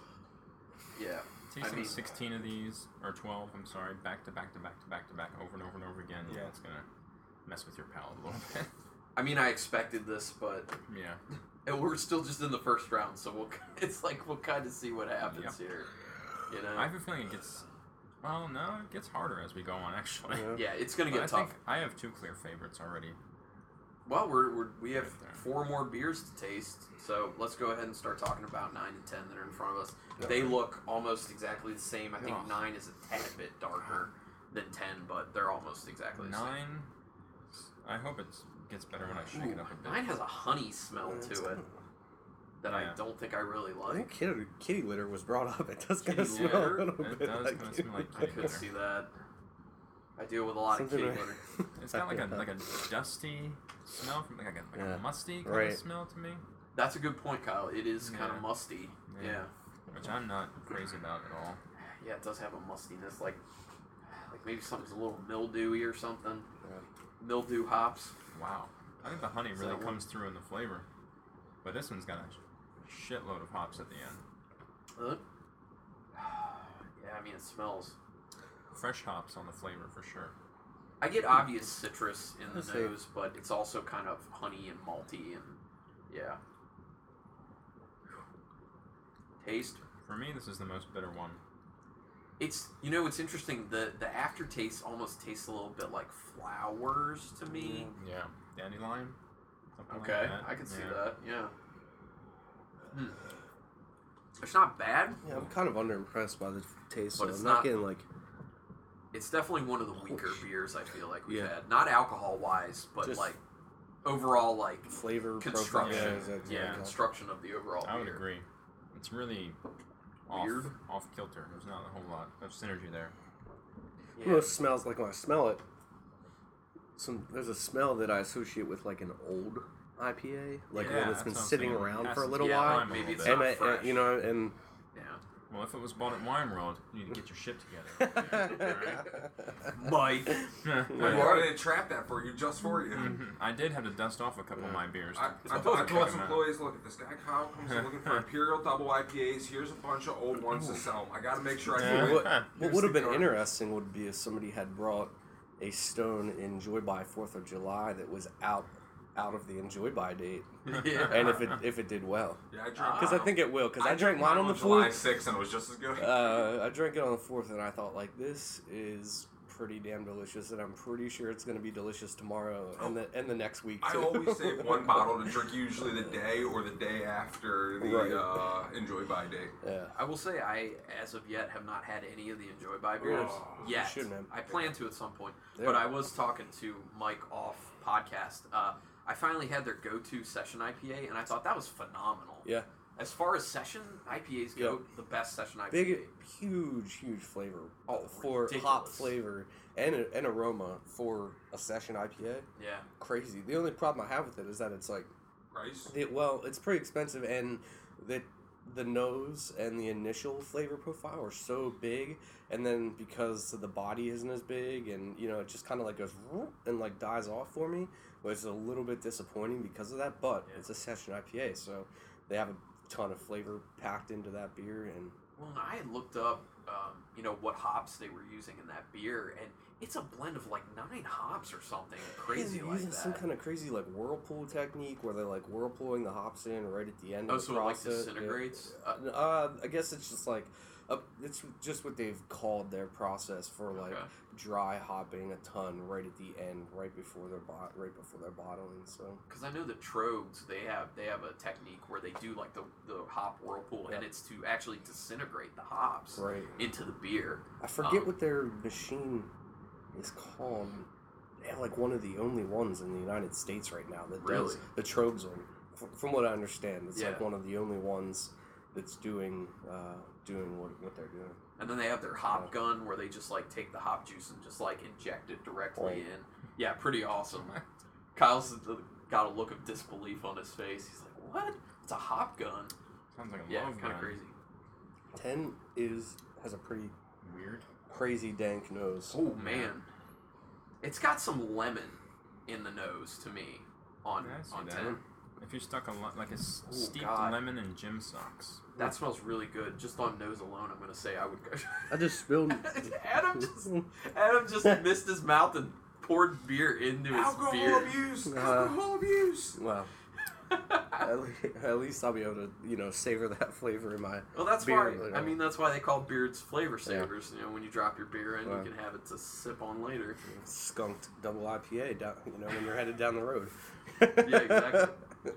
yeah, Tasting I mean- sixteen of these, or twelve, I'm sorry, back to back to back to back to back, over and over and over again, yeah, it's gonna mess with your palate a little bit. I mean I expected this, but Yeah. and we're still just in the first round, so we'll it's like we'll kind of see what happens Yep. here. You know, I have a feeling it gets, well, no, it gets harder as we go on, actually. Yeah. yeah, it's gonna But get I tough. think I have two clear favorites already. Well, we're, we're we have Right there. four more beers to taste, so let's go ahead and start talking about nine and ten that are in front of us. Yeah. They look almost exactly the same. I think Oh. nine is a tad bit darker than ten, but they're almost exactly the same. Nine I hope it gets better when I shake it up a bit. Mine has a honey smell to it that Yeah. I don't think I really I think like. kitty, kitty litter was brought up. It does kind Kitty of smell litter? a little It bit does like kinda kitty smell like I kitty could litter. see that. I deal with a lot Something of like- kitty litter. It's got like a like a dusty smell from like a, like Yeah. a musty kind Right. of smell to me, That's a good point, Kyle. It is kind Yeah. of musty. Yeah. Yeah. which I'm not crazy about at all. Yeah, it does have a mustiness, like like maybe something's a little mildewy or something. Yeah. Mildew hops. Wow, I think the honey Is really that one? comes through in the flavor, but this one's got a shitload of hops at the end. Uh, yeah, I mean it smells. Fresh hops on the flavor for sure. I get obvious citrus in the Let's see. nose, but it's also kind of honey and malty and yeah. Taste. For me, this is the most bitter one. It's you know it's interesting. The the aftertaste almost tastes a little bit like flowers to me. Yeah, dandelion. Something Okay, like that. I can see Yeah. that. Yeah. Hmm. It's not bad. Yeah, I'm kind of underimpressed by the taste. But So it's I'm not, not- getting like. It's definitely one of the weaker beers I feel like we've Yeah. had. Not alcohol wise, but Just- like overall like Flavor construction. profile. Yeah, exactly. Yeah, construction of the overall I would beer. agree. It's really off, Weird. off kilter. There's not a whole lot of synergy there. You know, it smells like when I smell it. Some there's a smell that I associate with like an old I P A, like Yeah, one that's been that's what I'm sitting saying. around Has for a to little yeah, while. like maybe it's And, not I, and fresh. you know, and Yeah. Well, if it was bought at Wine World, you need to get your shit together. Mike. We I, wanted to trap that for you, just for you. Mhm. I did have to dust off a couple of my beers. I, I, to told, I check told them some out. employees, look, if this guy Kyle comes in looking for Imperial Double I P As, here's a bunch of old ones to sell them. I gotta make sure I Yeah. do it. what, what Here's would have the been card. interesting would be if somebody had brought a stone Enjoy by Fourth of July that was out out of the Enjoy by date, Yeah. and if it if it did well, Yeah, I drank because I think it will. Because I, drank mine on the July fourth. sixth and it was just as good. Uh, I drank it on the fourth, and I thought like this is pretty damn delicious, and I'm pretty sure it's going to be delicious tomorrow and the and the next week. I too. always save one bottle to drink usually the day or the day after the Right. uh, Enjoy by date. Yeah. I will say I, as of yet, have not had any of the Enjoy by beers Oh, you yet. should, man. I plan to at some point. Yeah. But I was talking to Mike off podcast. Uh, I finally had their go-to session I P A, and I thought that was phenomenal. Yeah. As far as session I P As go, Yeah. the best session I P A. Big, huge, huge flavor Oh, for hop ridiculous. flavor and and aroma for a session I P A. Yeah. Crazy. The only problem I have with it is that it's like, Rice? it, well, it's pretty expensive, and that the nose and the initial flavor profile are so big, and then because the body isn't as big, and you know, it just kind of like goes whoop and like dies off for me, which is a little bit disappointing because of that. But Yeah. it's a session I P A, so they have a ton of flavor packed into that beer, and Well, and I had looked up, um, you know, what hops they were using in that beer, and it's a blend of like nine hops or something crazy yeah, they're like using that. some kind of crazy like whirlpool technique where they're like whirlpooling the hops in right at the end. Oh, of the so it like process. disintegrates? Yeah. Uh, uh, I guess it's just like uh, it's just what they've called their process for like Okay. dry hopping a ton right at the end, right before their bot, right before their bottling. So Because I know the Trogs, they have they have a technique where they do like the, the hop whirlpool, and Yeah. it's to actually disintegrate the hops right, into the beer. I forget Um, what their machine is called. They have like one of the only ones in the United States right now that does Really? the Trogs one. F- From what I understand, it's like Yeah. one of the only ones that's doing uh, doing what, what they're doing. And then they have their hop Yeah. gun where they just like take the hop juice and just like inject it directly Right. in. Yeah, pretty awesome. Kyle's got a look of disbelief on his face. He's like, "What? It's a hop gun?" Sounds like a Yeah, love kind of gun. crazy. Ten is has a pretty Weird. crazy dank nose. Oh man, it's got some lemon in the nose to me on Yeah, I see on that. ten. If you stuck a lo- like a s- Oh, steeped God. lemon in gym socks. That smells really good. Just on nose alone, I'm gonna say I would go. I just spilled. Adam just Adam just missed his mouth and poured beer into his Alcohol beer. abuse! Uh, Alcohol abuse! Well, at, le- at least I'll be able to, you know, savor that flavor in my. Well, that's beer, why. you I know. mean, that's why they call beards flavor savers. You know, when you drop your beer in, Right. you can have it to sip on later. Skunked double I P A, down, you know, when you're headed down the road. Yeah, exactly.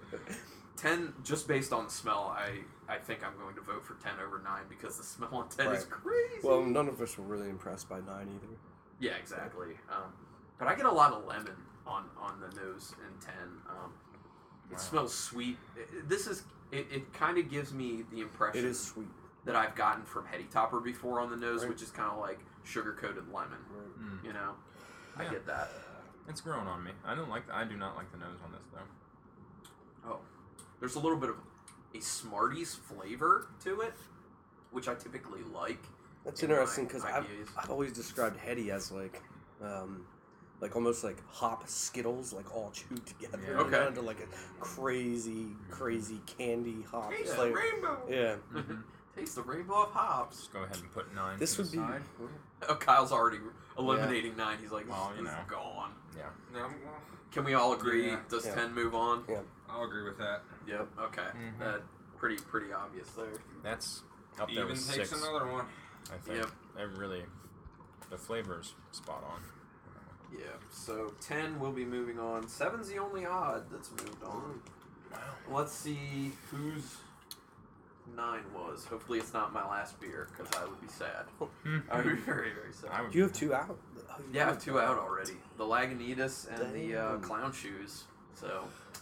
ten, just based on the smell, I I think I'm going to vote for ten over nine because the smell on ten is Right. crazy. Well, none of us were really impressed by nine either. yeah, exactly. Um, but I get a lot of lemon on on the nose in ten. Um, it Wow. smells sweet. It- This is it. It kind of gives me the impression It is sweet. that I've gotten from Heady Topper before on the nose, Right. which is kind of like sugar coated lemon. Right. Mm. You know, I Yeah. get that. It's growing on me. I don't like. I do not like the nose on this though. Oh, there's a little bit of a Smarties flavor to it, which I typically like. That's in interesting my because I've, I P As. I've always described Heady as like, um, like almost like hop Skittles, like all chewed together. Yeah. Okay. Into like a crazy, crazy candy hop Taste the flavor. rainbow. Yeah. Mm-hmm. Taste the rainbow of hops. Just go ahead and put nine. This to would the be. side. Oh, Kyle's already eliminating nine. He's like, Well, you "This is know. gone." Yeah. No, well, Can we all agree? Yeah. Does Yeah. ten move on? Yeah. I'll agree with that. Yep. Okay. Mhm. That pretty pretty obvious there. That's up there Even with takes six. another one. I think. Yep. It really, the flavor's spot on. Yeah. So ten will be moving on. Seven's the only odd that's moved on. Let's see whose nine was. Hopefully it's not my last beer because I would be sad. I would be very very sad. I would. Do you have two out? Oh, you Yeah, I have have two out already. The Lagunitas and the uh, Damn. clown shoes. So.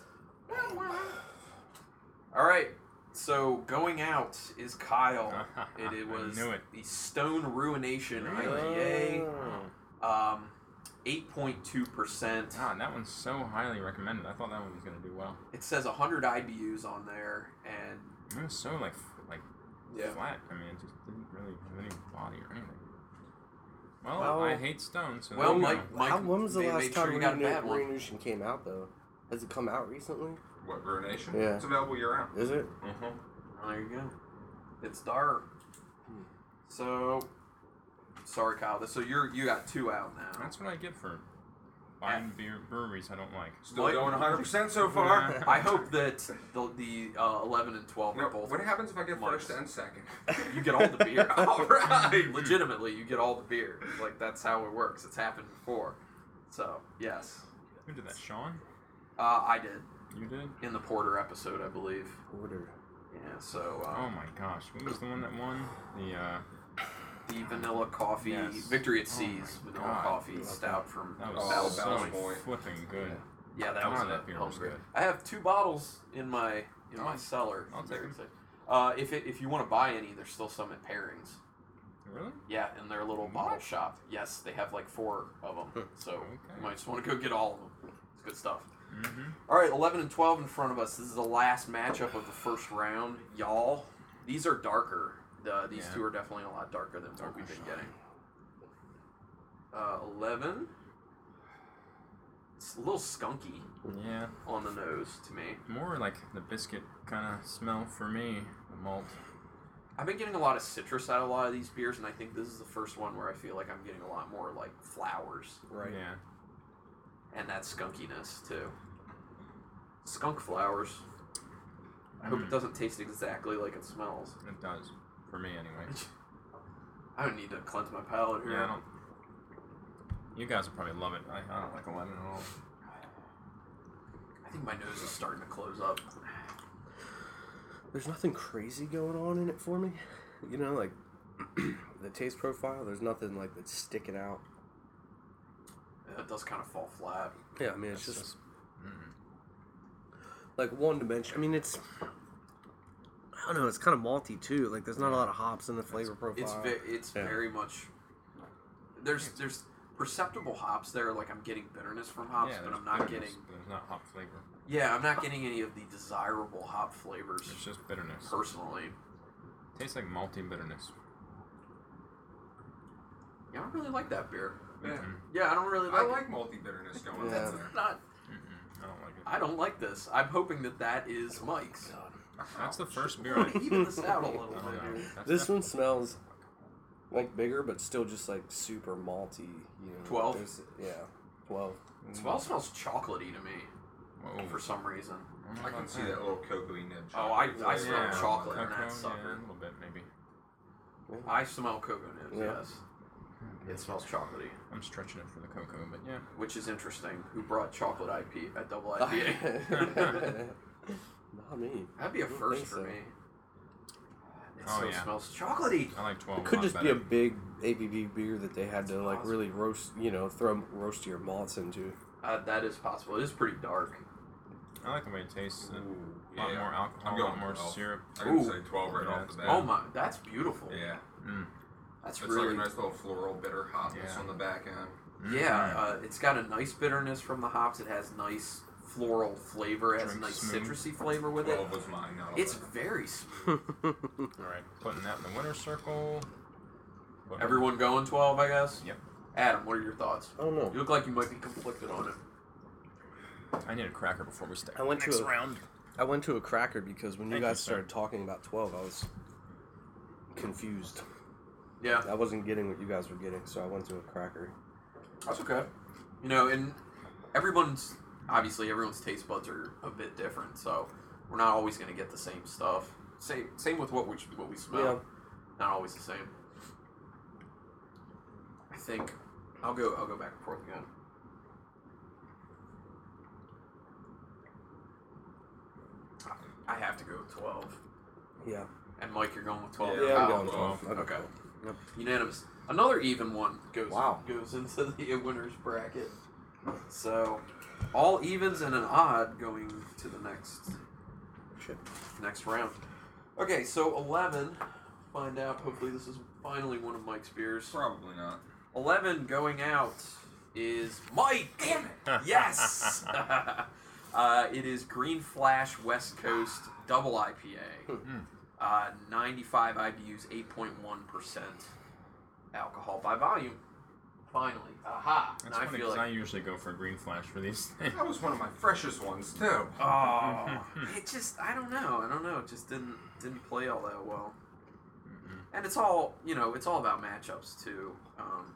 All right. So going out is Kyle. It, it I was knew it. the Stone Ruination I P A. Oh. Um, eight point two percent. Ah, and that one's so highly recommended. I thought that one was gonna do well. It says one hundred I B Us on there, and It was so like f- like yeah. flat. I mean, it just didn't really have any body or anything. Well, Well- I hate stone, so Well, there you Mike- go. Mike How, when was the may last make time sure you got a Renew- bad one. Renution came out though? Has it come out recently? What, Ruination? Yeah. It's available year round. Is it? Mm-hmm. Oh, there you go. It's dark. So, sorry, Kyle. So you're you got two out now. That's what I get for buying beer breweries I don't like. Still Mike- going one hundred percent so far. I hope that the the uh, eleven and twelve No, are both. what happens if I get Mike's. first and second? You get all the beer. All right. Legitimately, you get all the beer. Like that's how it works. It's happened before. So yes, Who did that? Sean? uh, I did You did? in the Porter episode, I believe. Order. Yeah. So uh, Oh my gosh, what was the one that won? The uh, the vanilla coffee Yes. Victory at Oh my Seas vanilla God. coffee stout from that Oh, was Ballast so Ballast Point. flipping good. Yeah, that was God, a that beer was homebrew. good. I have two bottles in my in my Oh, cellar. I'll take Very 'em. excited. Uh, if it, if you want to buy any, there's still some at Pairings. Really? Yeah, in their little What? bottle shop. Yes, they have like four of them. So Okay. you might just want to go get all of them. It's good stuff. Mm-hmm. All right, eleven and twelve in front of us. This is the last matchup of the first round, y'all. These are darker. The, these Yeah. two are definitely a lot darker than what Darker we've been shade. getting. Uh, eleven. It's a little skunky Yeah, on the nose to me. more like the biscuit kind of smell for me. The malt. I've been getting a lot of citrus out of a lot of these beers, and I think this is the first one where I feel like I'm getting a lot more like flowers Right. Yeah. and that skunkiness too. Skunk flowers. I hope Mm. it doesn't taste exactly like it smells. It does. For me, anyway. I don't need to cleanse my palate here. Yeah, I don't. You guys will probably love it. I, I don't like a lemon at all. I think my nose is starting to close up. There's nothing crazy going on in it for me. You know, like the taste profile. There's nothing like that's sticking out. Yeah, it does kind of fall flat. Yeah, I mean it's It's just just- Mm. like one dimension. I mean it's. I don't know. It's kind of malty too. Like there's not a lot of hops in the flavor profile. It's ve- it's Yeah. very much. There's there's perceptible hops there. Like I'm getting bitterness from hops, yeah, but there's I'm not bitterness, getting. but There's not hop flavor. Yeah, I'm not getting any of the desirable hop flavors It's just bitterness. personally. Tastes like malty bitterness. Yeah, I don't really like that beer. Yeah. Mm-mm. Yeah, I don't really like. I it. like multi bitterness going Yeah. on That's there. not. Mm-mm. I don't like it. I don't like this. I'm hoping that that is Mike's. God. That's the first beer I I. want to even this out a I little don't bit know. here. That's This def- one smells like bigger, but still just like super malty. You know, twelve? There's- Yeah, twelve. It smells smells chocolatey to me Whoa. for some reason. don't know I can about see that. that little cocoa nib. Oh, I- chocolate I flavor. smell Yeah, chocolate in that cocoa, sucker. Yeah, a little bit maybe. I smell cocoa nibs. Yeah. Yes, it smells chocolatey, I'm stretching it for the cocoa, but yeah. which is interesting. Who brought chocolate I P at double I P A? Not me. That'd be a I don't first think for so. me. It Oh, still yeah. smells chocolatey. I like twelve. It could a lot just be a better. big A B V beer that they had to like Awesome. really roast, you know, throw roast your malts into. Uh, that is possible. It is pretty dark. I like the way it tastes. A Ooh, lot yeah. more alcohol, I'm a going lot more twelve. syrup. I would Ooh. say twelve right Yeah, off the it's- bat. Oh my, that's beautiful. Yeah. Mm. That's It's really like a nice little floral bitter hotness Yeah. on the back end. yeah. Mm. Uh, it's got a nice bitterness from the hops. It has nice floral flavor. It has a Drink nice smooth. citrusy flavor with it. twelve was mine. Not It's eleven. very smooth. All right, putting that in the winner circle. Putting- Everyone going twelve, I guess. Yep. Adam, what are your thoughts? I don't know. You look like you might be conflicted on it. I need a cracker before we start. I went to next a- round. I went to a cracker because when you Thank you, guys sir. started talking about twelve, I was confused. Yeah, I wasn't getting what you guys were getting, so I went to a cracker. that's okay. You know, and everyone's obviously everyone's taste buds are a bit different, so we're not always going to get the same stuff. Same, same with what we what we smell. Yeah. Not always the same. I think I'll go. I'll go back and forth again. I have to go with twelve. Yeah. And Mike, you're going with twelve. Yeah, Yeah, I'm Kyle, going twelve. twelve. I'll go Okay. twelve. Yep. Unanimous. Another even one goes Wow. goes into the winners bracket. So all evens and an odd going to the next Shit. next round. Okay, so eleven. Find out. Hopefully, this is finally one of Mike's beers. Probably not. Eleven going out is Mike. Damn it! Yes. uh, it is Green Flash West Coast Double I P A. Hmm. Uh, ninety-five I B Us, eight point one percent alcohol by volume. Finally, aha! That's Now I funny feel because like I usually go for a green flash for these things. That was one of my freshest ones too. oh, it just I don't know, I don't know. It just didn't didn't play all that well. Mm-mm. And it's all you know. It's all about matchups too. Um,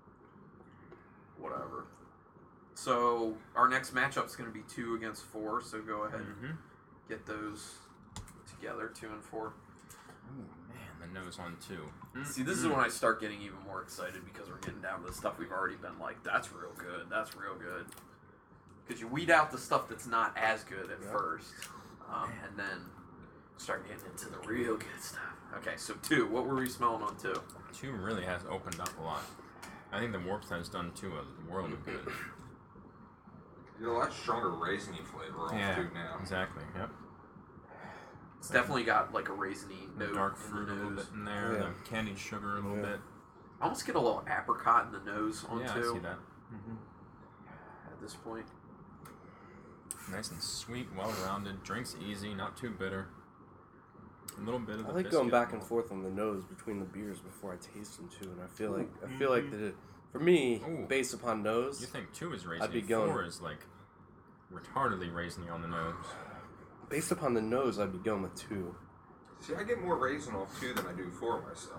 whatever. So our next matchup is going to be two against four. So go ahead and Mhm. get those together, two and four. Ooh, man, the nose on two. See, this is when I start getting even more excited because we're getting down to the stuff we've already been like, that's real good, that's real good. Because you weed out the stuff that's not as good at Yeah. first, um, and then start getting into the real good stuff. Okay, so two. What were we smelling on two? Two really has opened up a lot. I think the Warped has done two a world of good. You get a lot stronger raisiny flavor off Yeah, too now. exactly. Yep. It's definitely got like a raisiny The note dark in fruit the a little nose. bit in there. Yeah. The candied sugar a little Yeah. bit. I almost get a little apricot in the nose on Yeah, two I see that. hmm at this point. Nice and sweet, well-rounded. Drinks easy, not too bitter. A little bit of I the like going biscuit. back and forth on the nose between the beers before I taste them too, and I feel like I feel like that it, for me, Ooh. based upon nose, You think two is raisiny, I'd be going- four is like retardedly raisiny on the nose. based upon the nose, I'd be going with two. See, I get more raisin off two than I do four myself.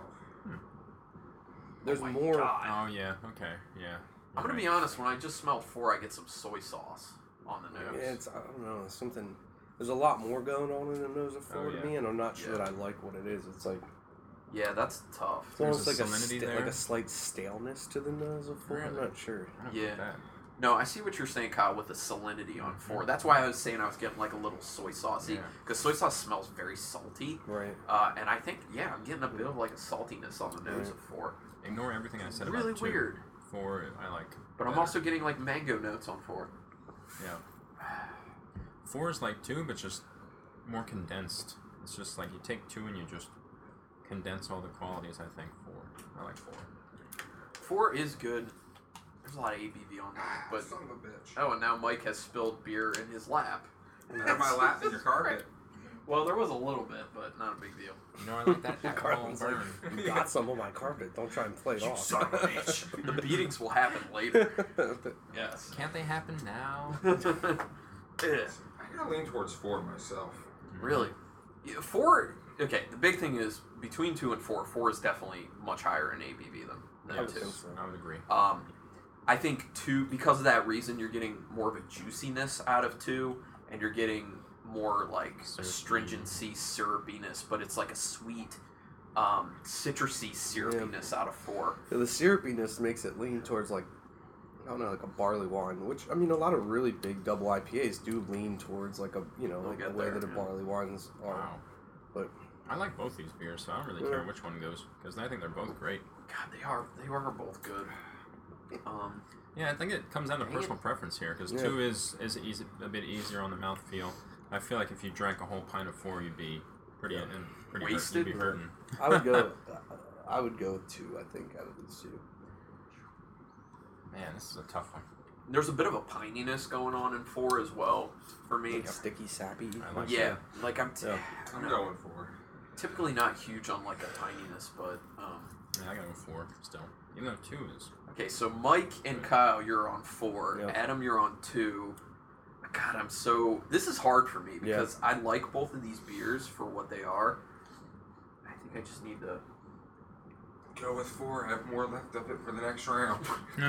There's Oh my more. God. Oh yeah, okay, yeah. I'm gonna be honest. When I just smell four, I get some soy sauce on the nose. Yeah, it's I don't know something. There's a lot more going on in the nose of four Oh, to yeah. me, and I'm not sure Yeah. that I like what it is. It's like Yeah, that's tough. it's There's almost a like a salinity sta- there? like a slight staleness to the nose of four. I'm Really? not sure. I don't Yeah. get that. No, I see what you're saying, Kyle, with the salinity on four. That's why I was saying I was getting like a little soy saucey, Yeah. because soy sauce smells very salty. Right. Uh, and I think, yeah, I'm getting a bit of like a saltiness on the nose Right. of four. Ignore everything I said Really about two. weird. Four, I like. But I'm better. also getting like mango notes on four. Yeah. Four is like two, but just more condensed. It's just like you take two and you just condense all the qualities. I think four. I like four. Four is good. There's a lot of A B V on that. But Son of a bitch. oh, and now Mike has spilled beer in his lap. Out my lap in your carpet. Well, there was a little bit, but not a big deal. You know, I like that alcohol Carlin's like, burn. you got some on my carpet. Don't try and play it You off. son of a bitch. The beatings will happen later. Yes. Can't they happen now? Ugh. I gotta lean towards four myself. Really? Yeah, four. Okay, the big thing is between two and four. Four is definitely much higher in A B V than, I than would two. think so. I would agree. Um, I think two because of that reason you're getting more of a juiciness out of two, and you're getting more like Syrupy. astringency, syrupiness, but it's like a sweet, um, citrusy syrupiness out of four. So the syrupiness makes it lean towards like I don't know, like a barley wine, which I mean, a lot of really big double I P As do lean towards like a you know We'll like the get way there, that a yeah. barley wines are. Wow. But I like both these beers, so I don't really Yeah. care which one goes because I think they're both great. God, they are they are both good. Um, Yeah, I think it comes down to Dang personal it. preference here, because Yeah. two is is easy, a bit easier on the mouthfeel. I feel like if you drank a whole pint of four, you'd be pretty, Yeah. and pretty Wasted? Hurt, you'd be hurting. I would go. I would go with two. I think out of these two. Man, this is a tough one. There's a bit of a pininess going on in four as well for me. Like sticky, sappy. I like Yeah, like I'm, t- Yeah. I I'm don't know, going for. typically not huge on like a tininess, but um, Yeah, I gotta go four still, even though two is. okay. So Mike and Kyle, you're on four. Yeah. Adam, you're on two. God, I'm so. This is hard for me because I like both of these beers for what they are. I think I just need to. Go with four. I have more left of it for the next round.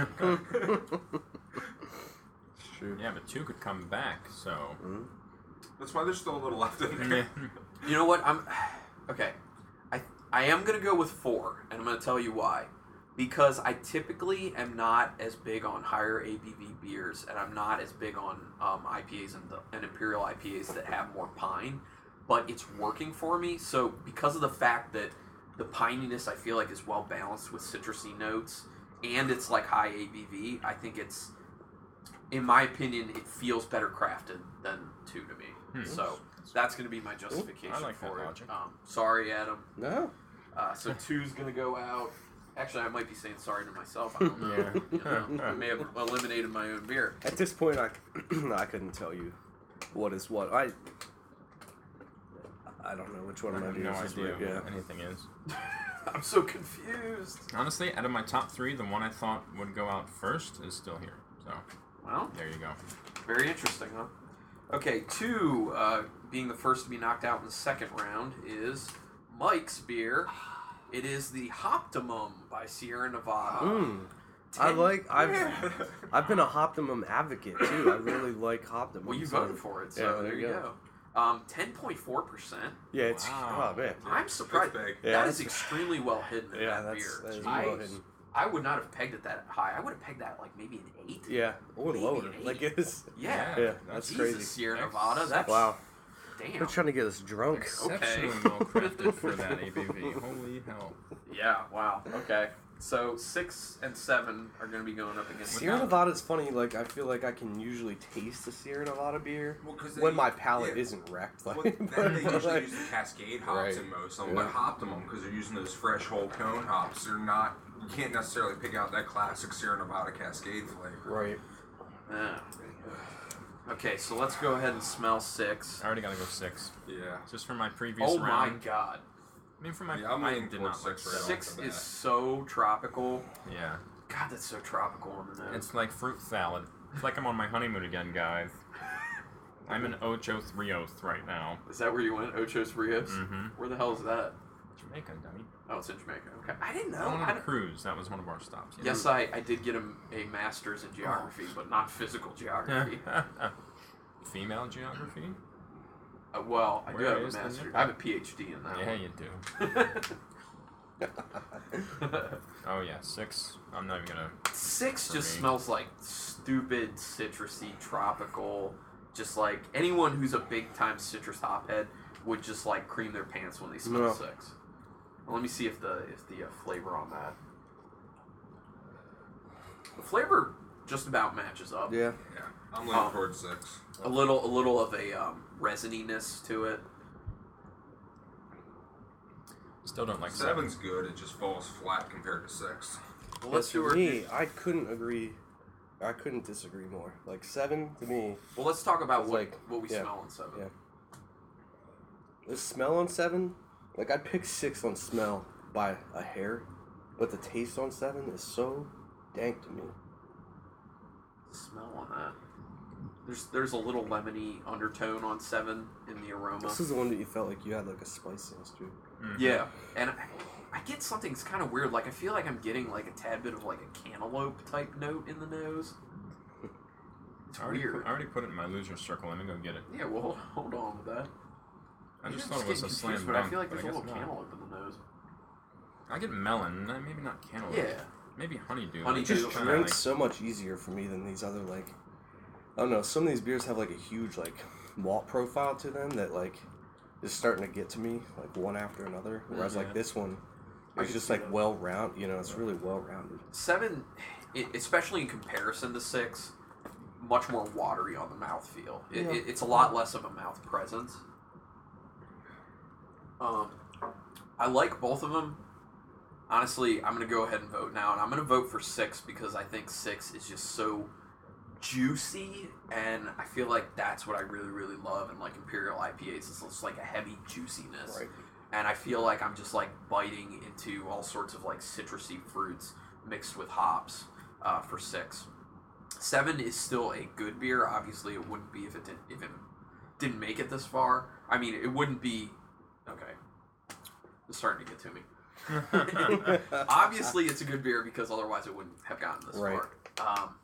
True. Yeah, but two could come back, so. Mm-hmm. That's why there's still a little left in there. You know what? I'm okay. I I am gonna go with four, and I'm gonna tell you why. Because I typically am not as big on higher A B V beers, and I'm not as big on um, I P As and, the, and imperial I P As that have more pine. But it's working for me. So because of the fact that the pininess I feel like is well balanced with citrusy notes, and it's like high A B V, I think it's, in my opinion, it feels better crafted than two to me. Hmm. So that's going to be my justification I like that for it. logic. Um, sorry, Adam. No. Uh, so two's going to go out. Actually, I might be saying sorry to myself. I don't know. Yeah. You know, I may have eliminated my own beer. At this point, I, I couldn't tell you what is what. I I don't know which one I of my have no beers is idea what. Yeah. what anything is. I'm so confused. Honestly, out of my top three, the one I thought would go out first is still here. So Well, there you go. very interesting, huh? Okay, two, uh, being the first to be knocked out in the second round, is Mike's beer. It is the Hoptimum by Sierra Nevada. Mm. I Ten- like. I've I've been a Hoptimum advocate too. I really like Hoptimum. Well, you so- voted for it, so yeah, there, you go. Um, ten point four percent. Yeah, it's Wow. oh man. I'm surprised. That's big. Yeah, that that's- is extremely well hidden in Yeah, that that's beer. that is I, well hidden. I would not have pegged it that high. I would have pegged that like maybe an eight. Yeah, or Maybe lower. an eight. Like it's Yeah. yeah, that's Jesus, crazy. Sierra Nevada. That's Wow, damn. they're trying to get us drunk. Exceptionally Okay. well crafted for that A B V. Holy hell. Yeah. Wow. Okay. So six and seven are going to be going up against. Sierra Nevada's funny. Like I feel like I can usually taste the Sierra Nevada beer Well, 'cause they- when my palate yeah. isn't wrecked. Like, Well, then they but, usually like- use the Cascade hops Right. in most of them, Yeah. but Hoptimum, because they're using those fresh whole cone hops, they're not. You can't necessarily pick out that classic Sierra Nevada Cascade flavor. right. Yeah. Okay, so let's go ahead and smell six. I already gotta go six. Yeah. Just from my previous Oh my round. god. I mean, for my Yeah, I'm I leaning did towards not like six right off Six the is bat. so tropical. Yeah. God, that's so tropical on the nose. It's like fruit salad. It's like I'm on my honeymoon again, guys. I'm in Ocho Rios right now. Is that where you went? Ochos Rios? Mm-hmm. Where the hell is that? Jamaica, dummy. Oh, it's in Jamaica. Okay. I didn't know. I went I on a don't- cruise. That was one of our stops. Yes, I, I did get a, a master's in geography, but not physical geography. Female geography? Uh, well, I do Where have a is the master's. nipple? I have a P H D in that. Yeah, one. you do. Oh yeah, six. I'm not even gonna. Six For just me. smells like stupid, citrusy, tropical. Just like anyone who's a big time citrus hophead would just like cream their pants when they smell No. six. Well, let me see if the if the uh, flavor on that. The flavor just about matches up. Yeah. Yeah. I'm leaning Um, towards six. A little a little of a um, resininess to it. Still don't like Seven's good. It just falls flat compared to six. Well, let's do for our me, I couldn't agree. I couldn't disagree more. Like seven to me, well. Let's talk about It's what like- what we yeah, smell in seven. yeah. the smell on seven, like I'd pick six on smell by a hair, but the taste on seven is so dank to me. Smell on that. There's there's a little lemony undertone on seven in the aroma. This is the one that you felt like you had like a spiciness to. Mhm. Yeah, and I, I get something. It's kind of weird. Like I feel like I'm getting like a tad bit of like a cantaloupe type note in the nose. It's I already, weird. put, I already put it in my loser circle. Let me go get it. Yeah, well, hold, hold on with that. I I'm just thought it was a getting slam confused, dunk. but I feel like there's a guess little not. cantaloupe in the nose. I get melon, uh, maybe not cantaloupe. Yeah. Maybe honeydew. Honeydew. Like, Just Dude, kinda drinks like- so much easier for me than these other like. I don't know. Some of these beers have like a huge like malt profile to them that like is starting to get to me like one after another. Whereas Yeah. like this one, I it's can just see like that. well round. You know, it's really well rounded. Seven, it, especially in comparison to six, much more watery on the mouthfeel. It, Yeah. it, it's a lot less of a mouth presence. Um, I like both of them. Honestly, I'm going to go ahead and vote now, and I'm going to vote for six because I think six is just so juicy, and I feel like that's what I really, really love in like Imperial I P As. It's just like a heavy juiciness. Right. And I feel like I'm just like biting into all sorts of like citrusy fruits mixed with hops uh, for six. Seven is still a good beer. Obviously, it wouldn't be if it didn't if it didn't make it this far. I mean, it wouldn't be. Okay, it's starting to get to me. Obviously, it's a good beer because otherwise it wouldn't have gotten this Right. far. Um,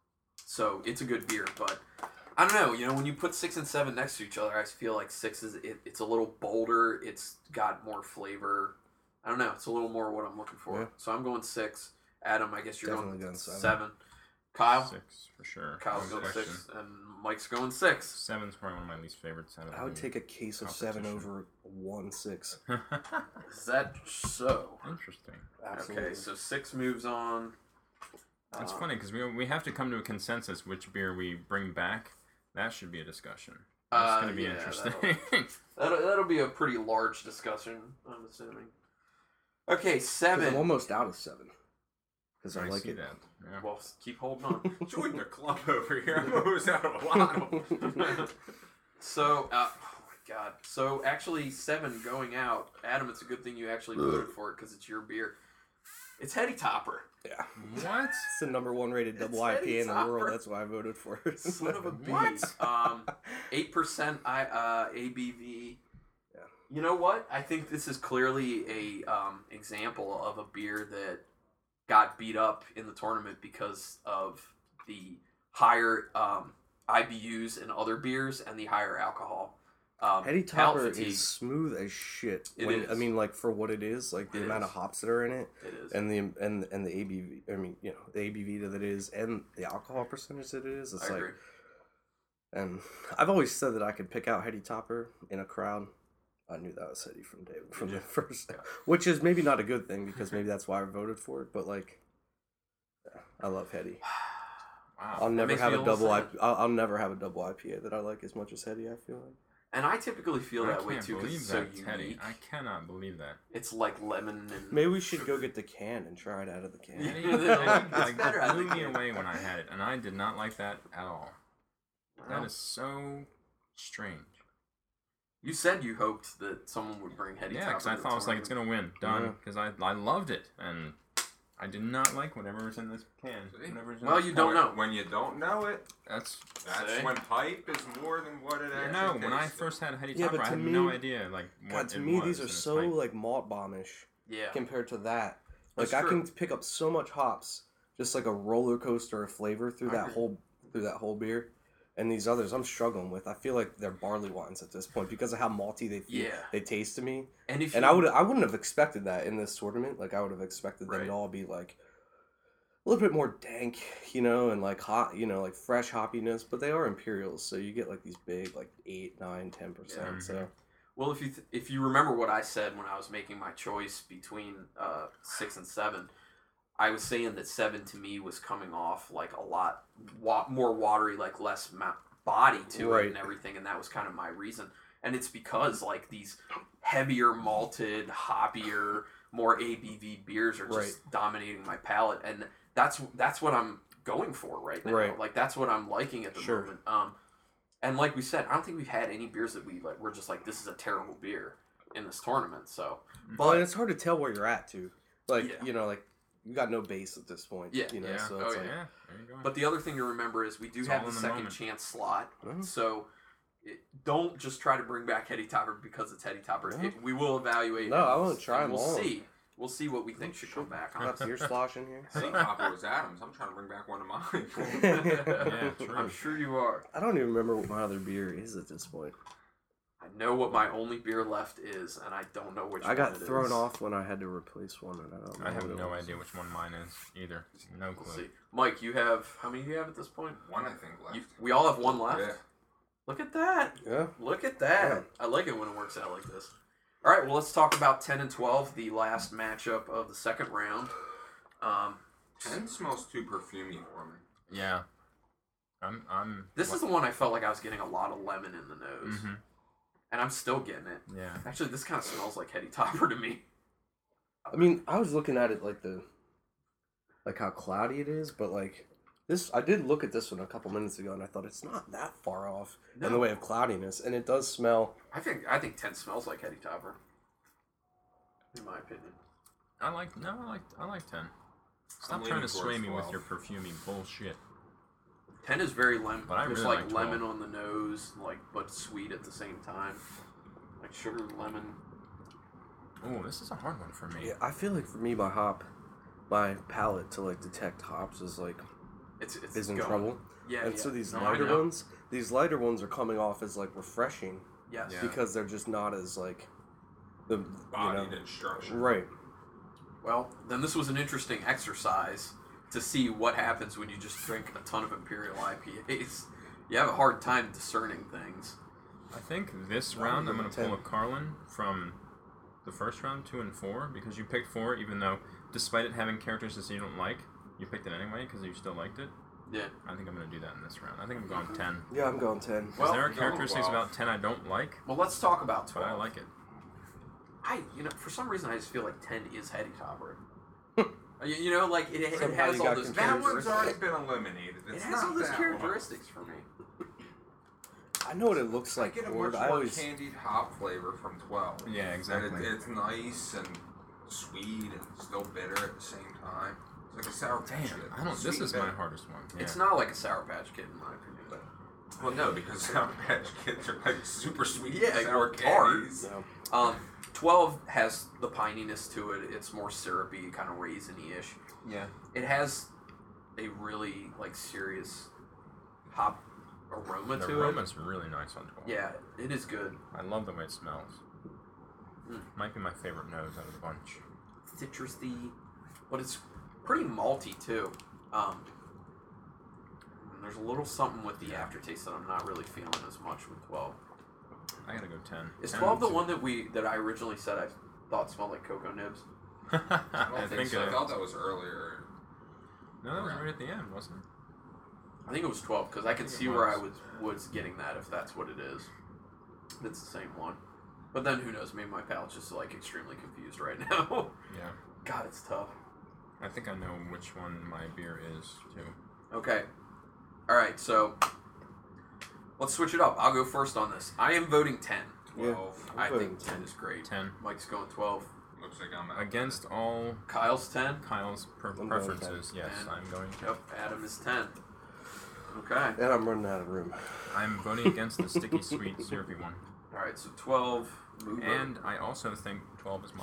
so it's a good beer, but I don't know. You know, when you put six and seven next to each other, I feel like six is it, it's a little bolder. It's got more flavor. I don't know. It's a little more what I'm looking for. Yeah. So I'm going six. Adam, I guess you're Definitely going going seven. seven. Kyle, Six for sure. Kyle's No going question. six, and Mike's going six. Seven's probably one of my least favorites out of I would the take a case of seven competition. over one six. Is that so? Interesting. Absolutely. Okay, so six moves on. It's Uh, funny because we, we have to come to a consensus which beer we bring back. That should be a discussion. Uh, That's going to be yeah, interesting. That'll, that'll be a pretty large discussion, I'm assuming. Okay, 'Cause seven. I'm almost out of seven. Because I, I like see it. that. Yeah. Well, keep holding on. Join the club over here. I'm always out of a lot of them. So, uh, oh my god. So, actually, seven going out. Adam, it's a good thing you actually voted for it because it's your beer. It's Heady Topper. Yeah. What? It's the number one rated double It's I P A in the Heady world. Topper. That's why I voted for it. Son of a bee. What? Um, eight percent I, uh, A B V. Yeah. You know what? I think this is clearly a um, example of a beer that got beat up in the tournament because of the higher um, I B Us in other beers and the higher alcohol. Um, Heady palate Topper fatigue. is smooth as shit. It When, is. I mean, like for what it is, like the It amount is. of hops that are in it, It is. and the and and the A B V. I mean, you know, the A B V that it is, and the alcohol percentage that it is. It's I like, agree. and I've always said that I could pick out Heady Topper in a crowd. I knew that was Heady from day from Did the you? first, Yeah. which is maybe not a good thing because maybe that's why I voted for it. But like, yeah, I love Heady. Wow. I'll never makes have me a a double. little I, sad. I'll, I'll never have a double I P A that I like as much as Heady. I feel like. And I typically feel I that way can't too because believe it's so that, Teddy. unique. I cannot believe that. It's like lemon and Maybe we should go get the can and try it out of the can. Yeah. Teddy, It's like, better out of blew the me can. away when I had it, and I did not like that at all. That Well, is so strange. You said you hoped that someone would bring Heady Yeah, Topper. because I to thought it was like it's tournament. gonna win, done. Yeah. Because I I loved it, and I did not like whatever's in this can. See? Whatever's in Well, this you can. don't know. When you don't know it, That's that's See? when hype is more than what it I actually know. When I tastes. first had Heady Yeah, Topper, but I to had me- no idea like what God, to it me, was these in are its so height. like malt bombish Yeah. compared to that. That's Like I true. can pick up so much hops, just like a roller coaster of flavor through I that agree. whole through that whole beer. And these others, I'm struggling with. I feel like they're barley wines at this point because of how malty they feel, Yeah. they taste to me. And if And you, I would I wouldn't have expected that in this tournament. Like I would have expected them Right. to all be like a little bit more dank, you know, and like hot, you know, like fresh hoppiness. But they are imperials, so you get like these big, like eight, nine, ten percent. Yeah. So well, if you th- if you remember what I said when I was making my choice between uh, six and seven, I was saying that seven to me was coming off like a lot wa- more watery, like less ma- body to Right. it and everything, and that was kind of my reason. And it's because like these heavier malted, hoppier, more A B V beers are just Right. dominating my palate, and that's that's what I'm going for right now. Right. Like that's what I'm liking at the Sure. moment. Um, and like we said, I don't think we've had any beers that we like. We're just like, this is a terrible beer in this tournament. So, Well, and but it's hard to tell where you're at too. Like Yeah. you know, like you got no base at this point. Yeah, you know, Yeah. so Oh, it's yeah. like Yeah, there you go. but the other thing to remember is we do It's have all the in the second moment. chance slot. Mhm. So. It, don't just try to bring back Heady Topper because it's Heady Topper. No. It, we will evaluate. No, and I we'll- wanna try and 'em We'll all. see. We'll see what we think should come back. got Honestly. beer slosh in here. Heady Topper was Adams. I'm trying to bring back one of mine. Yeah, true. I'm sure you are. I don't even remember what my other beer is at this point. I know what my only beer left is, and I don't know which I one got it thrown is. off when I had to replace one, and I don't know. I have what it no was. idea which one mine is either. No We'll clue. see. Mike, you have how many do you have at this point? One, I think, left. You, we all have one left. Yeah. Look at that. Yeah. Look at that. Yeah. I like it when it works out like this. All right, well, let's talk about ten and twelve, the last matchup of the second round. Um, ten smells too perfumey for me. Yeah. I'm. I'm. This is the one I felt like I was getting a lot of lemon in the nose, Mm-hmm. and I'm still getting it. Yeah. Actually, this kind of smells like Heady Topper to me. I mean, I was looking at it like the, like how cloudy it is, but like this, I did look at this one a couple minutes ago, and I thought it's not that far off in the No. way of cloudiness, and it does smell. I think I think ten smells like Heady Topper. In my opinion. I like. No, I like. I like ten. Stop I'm trying leaning to sway towards me with twelve. your perfumey bullshit. Ten is very lemon. But I There's really like, like twelve. lemon on the nose, like but sweet at the same time. Like sugar lemon. Oh, this is a hard one for me. Yeah, I feel like for me, my hop, my palate to like detect hops is like It's it's is in going. trouble. Yeah, And yeah. so these No, I lighter know. ones, these lighter ones are coming off as like refreshing Yes. Yeah. because they're just not as like the you Bodied know and structured. right. Well, then this was an interesting exercise to see what happens when you just drink a ton of Imperial I P As. You have a hard time discerning things. I think this I'm round I'm good going with to pull a ten. Carlin from the first round, two and four, because you picked four, even though, despite it having characteristics you don't like, you picked it anyway because you still liked it. Yeah. I think I'm going to do that in this round. I think I'm going ten. Yeah, I'm going ten. Well, there are I'm going characteristics twelve. about ten I don't like, Well, let's talk about but twelve. I like it. I, you know, for some reason I just feel like ten is Heady Topper. you, you know, like it, it Somehow has you all got those confused. That one's already characteristics. been eliminated. It It's has not all those that characteristics for me. I know what it looks One. I like. get a Ford. much I more always candied hop flavor from twelve. Yeah, And exactly. it, it's nice and sweet and still bitter at the same time. It's like a sour patch Damn, Kid. I don't. Sweet This is and my bitter. hardest one. Yeah. It's not like a Sour Patch Kid in my opinion, but Well, no, because Sour Patch Kids are like super sweet. Yeah, and they sour work hard. candies. no. um, twelve has the pininess to it. It's more syrupy, kind of raisiny-ish. Yeah. It has a really like serious hop aroma The to it. aroma's really nice on twelve. Yeah, it is good. I love the way it smells. Mm. Might be my favorite nose out of the bunch. Citrusy, but it's pretty malty too. Um, and there's a little something with the aftertaste that I'm not really feeling as much with twelve. I gotta go ten. Is ten twelve the too. one that we that I originally said I thought smelled like cocoa nibs? I don't I think, think so. I it thought that was earlier. No, that was right at the end, wasn't it? I think it was twelve because I could I think see it where I was. was was getting that if that's what it is. It's the same one. But then who knows? Maybe my palate's just like extremely confused right now. Yeah. God, it's tough. I think I know which one my beer is too. Okay. All right. So let's switch it up. I'll go first on this. I am voting ten. Yeah. twelve. I'm I voting think ten ten. is great. Ten. Mike's going twelve. Looks like I'm out. Against all Kyle's ten. Kyle's per- I'm going preferences, yes, ten. I'm going to. Yep. Adam is ten. Okay. And I'm running out of room. I'm voting against the sticky sweet syrupy one. All right. So twelve. Move And I also think twelve is mine.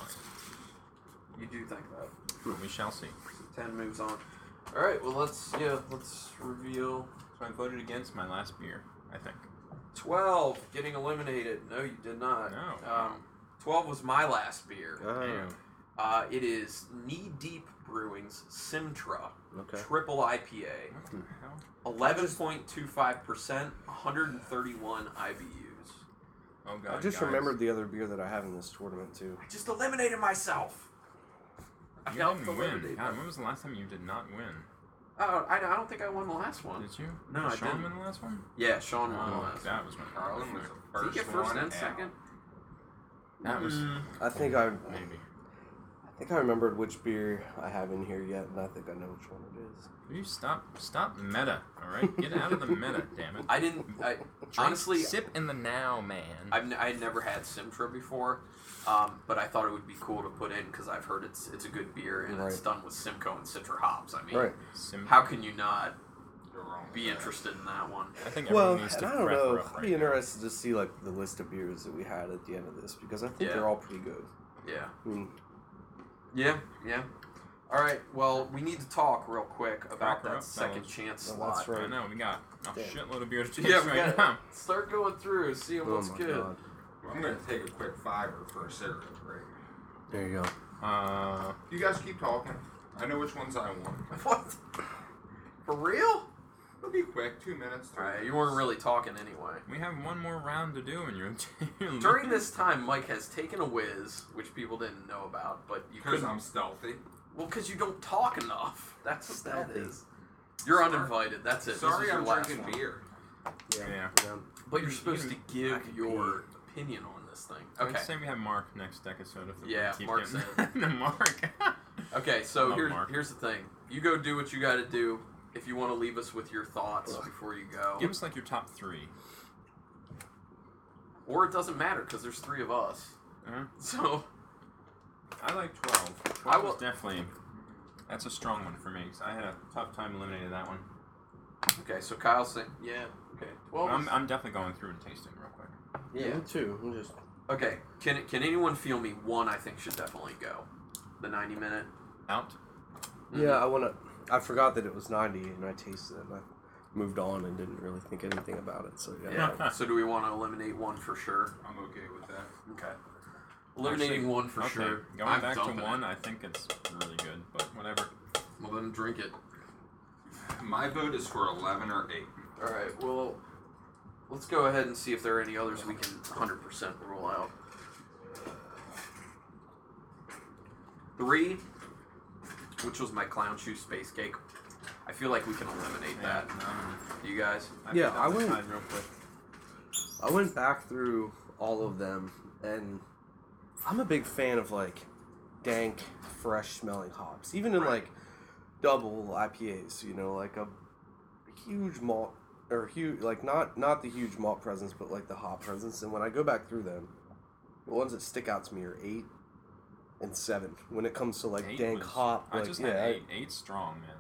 you do think that. But we shall see. ten moves on. All right. Well, let's yeah. Let's reveal. So I voted against my last beer, I think. twelve getting eliminated. No, you did not. No. Um, twelve was my last beer. Damn. Uh, it is Knee Deep Brewing's Simtra Okay. Triple I P A. What the hell? eleven point two five percent, one hundred thirty-one I B Us. Oh god. I just guys. remembered the other beer that I have in this tournament too. I just eliminated myself. I You helped didn't win. eliminate God, myself. when was the last time you did not win? Oh, I, I don't think I won the last one. Did you? No, Did I Sean didn't. win the last one? Yeah, Sean won the Oh, last one. that was my Carlin was the Did first he get first one and out. second? That was Mm, I think I, I maybe. think I remembered which beer I have in here yet, and I think I know which one it is. Will you stop stop meta, alright? Get out of the meta, damn it. I didn't. I, Drink- honestly, sip in the now, man. I've n- I had never had Simtra before, um, but I thought it would be cool to put in because I've heard it's it's a good beer and it's Right. done with Simcoe and Citra hops. I mean, Right. Sim- how can you not You're wrong. be interested in that one? I think everyone Well, needs and to I don't breath know. her up I'd right be now. interested to see like the list of beers that we had at the end of this because I think Yeah. they're all pretty good. Yeah. I mean, Yeah. Yeah. All right. Well, we need to talk real quick about Crack her that up, second fellas. chance Well, slot. that's right. I know, we got a Damn. shitload of beer to taste Yeah, we right got now. start going through, seeing oh what's my good. god. I'm gonna take a quick fiver for a cigarette break. There you go. Uh, You guys keep talking. I know which ones I want. What? For real? It'll be quick, two minutes. All three right. You minutes. weren't really talking anyway. we have one more round to do, and you're, you're During this time, Mike has taken a whiz, which people didn't know about, but you Because couldn't. I'm stealthy. Well, because you don't talk enough. That's what that Stealthy. is. You're Sorry. uninvited. That's it. Sorry, this is your I'm last drinking one. beer. Yeah. Yeah. yeah. But you're You- supposed you- to give I can your opinion on this thing. Okay. Let's say we have Mark next episode if the Yeah, keep Mark's getting the Mark. Okay, so Love here's Mark. here's the thing. You go do what you got to do. If you want to leave us with your thoughts Ugh. before you go, Give us like your top three. or it doesn't matter because there's three of us. Uh-huh. So I like twelve. twelve I will- is definitely that's a strong one for me. 'Cause I had a tough time eliminating that one. okay, so Kyle's saying, yeah, okay, twelve. I'm, is- I'm definitely going through and tasting real quick. Yeah, Yeah. me too. I'm just Okay, can can anyone feel me? One, I think should definitely go. The ninety minute. Out. yeah. I want to. I forgot that it was ninety, and I tasted it. And I moved on and didn't really think anything about it. So yeah. Yeah. So do we want to eliminate one for sure? I'm okay with that. Okay. Eliminating Actually, one for okay. sure. Going I'm back to dumping one, It. I think it's really good, but whatever. Well, then drink it. My vote is for eleven or eight. All right. Well, let's go ahead and see if there are any others we can one hundred percent rule out. Three, which was my clown shoe space cake. I feel like we can eliminate that. um, You guys? I Yeah, put I that wouldn't- aside real quick. I went back through all of them, and I'm a big fan of like dank, fresh smelling hops. Even in Right. like double I P As, you know, like a huge malt or huge, like not not the huge malt presence, but like the hop presence. And when I go back through them, the ones that stick out to me are eight and seven. When it comes to like Eight dank was- hop, I like just yeah, had I- eight. Eight's strong, man.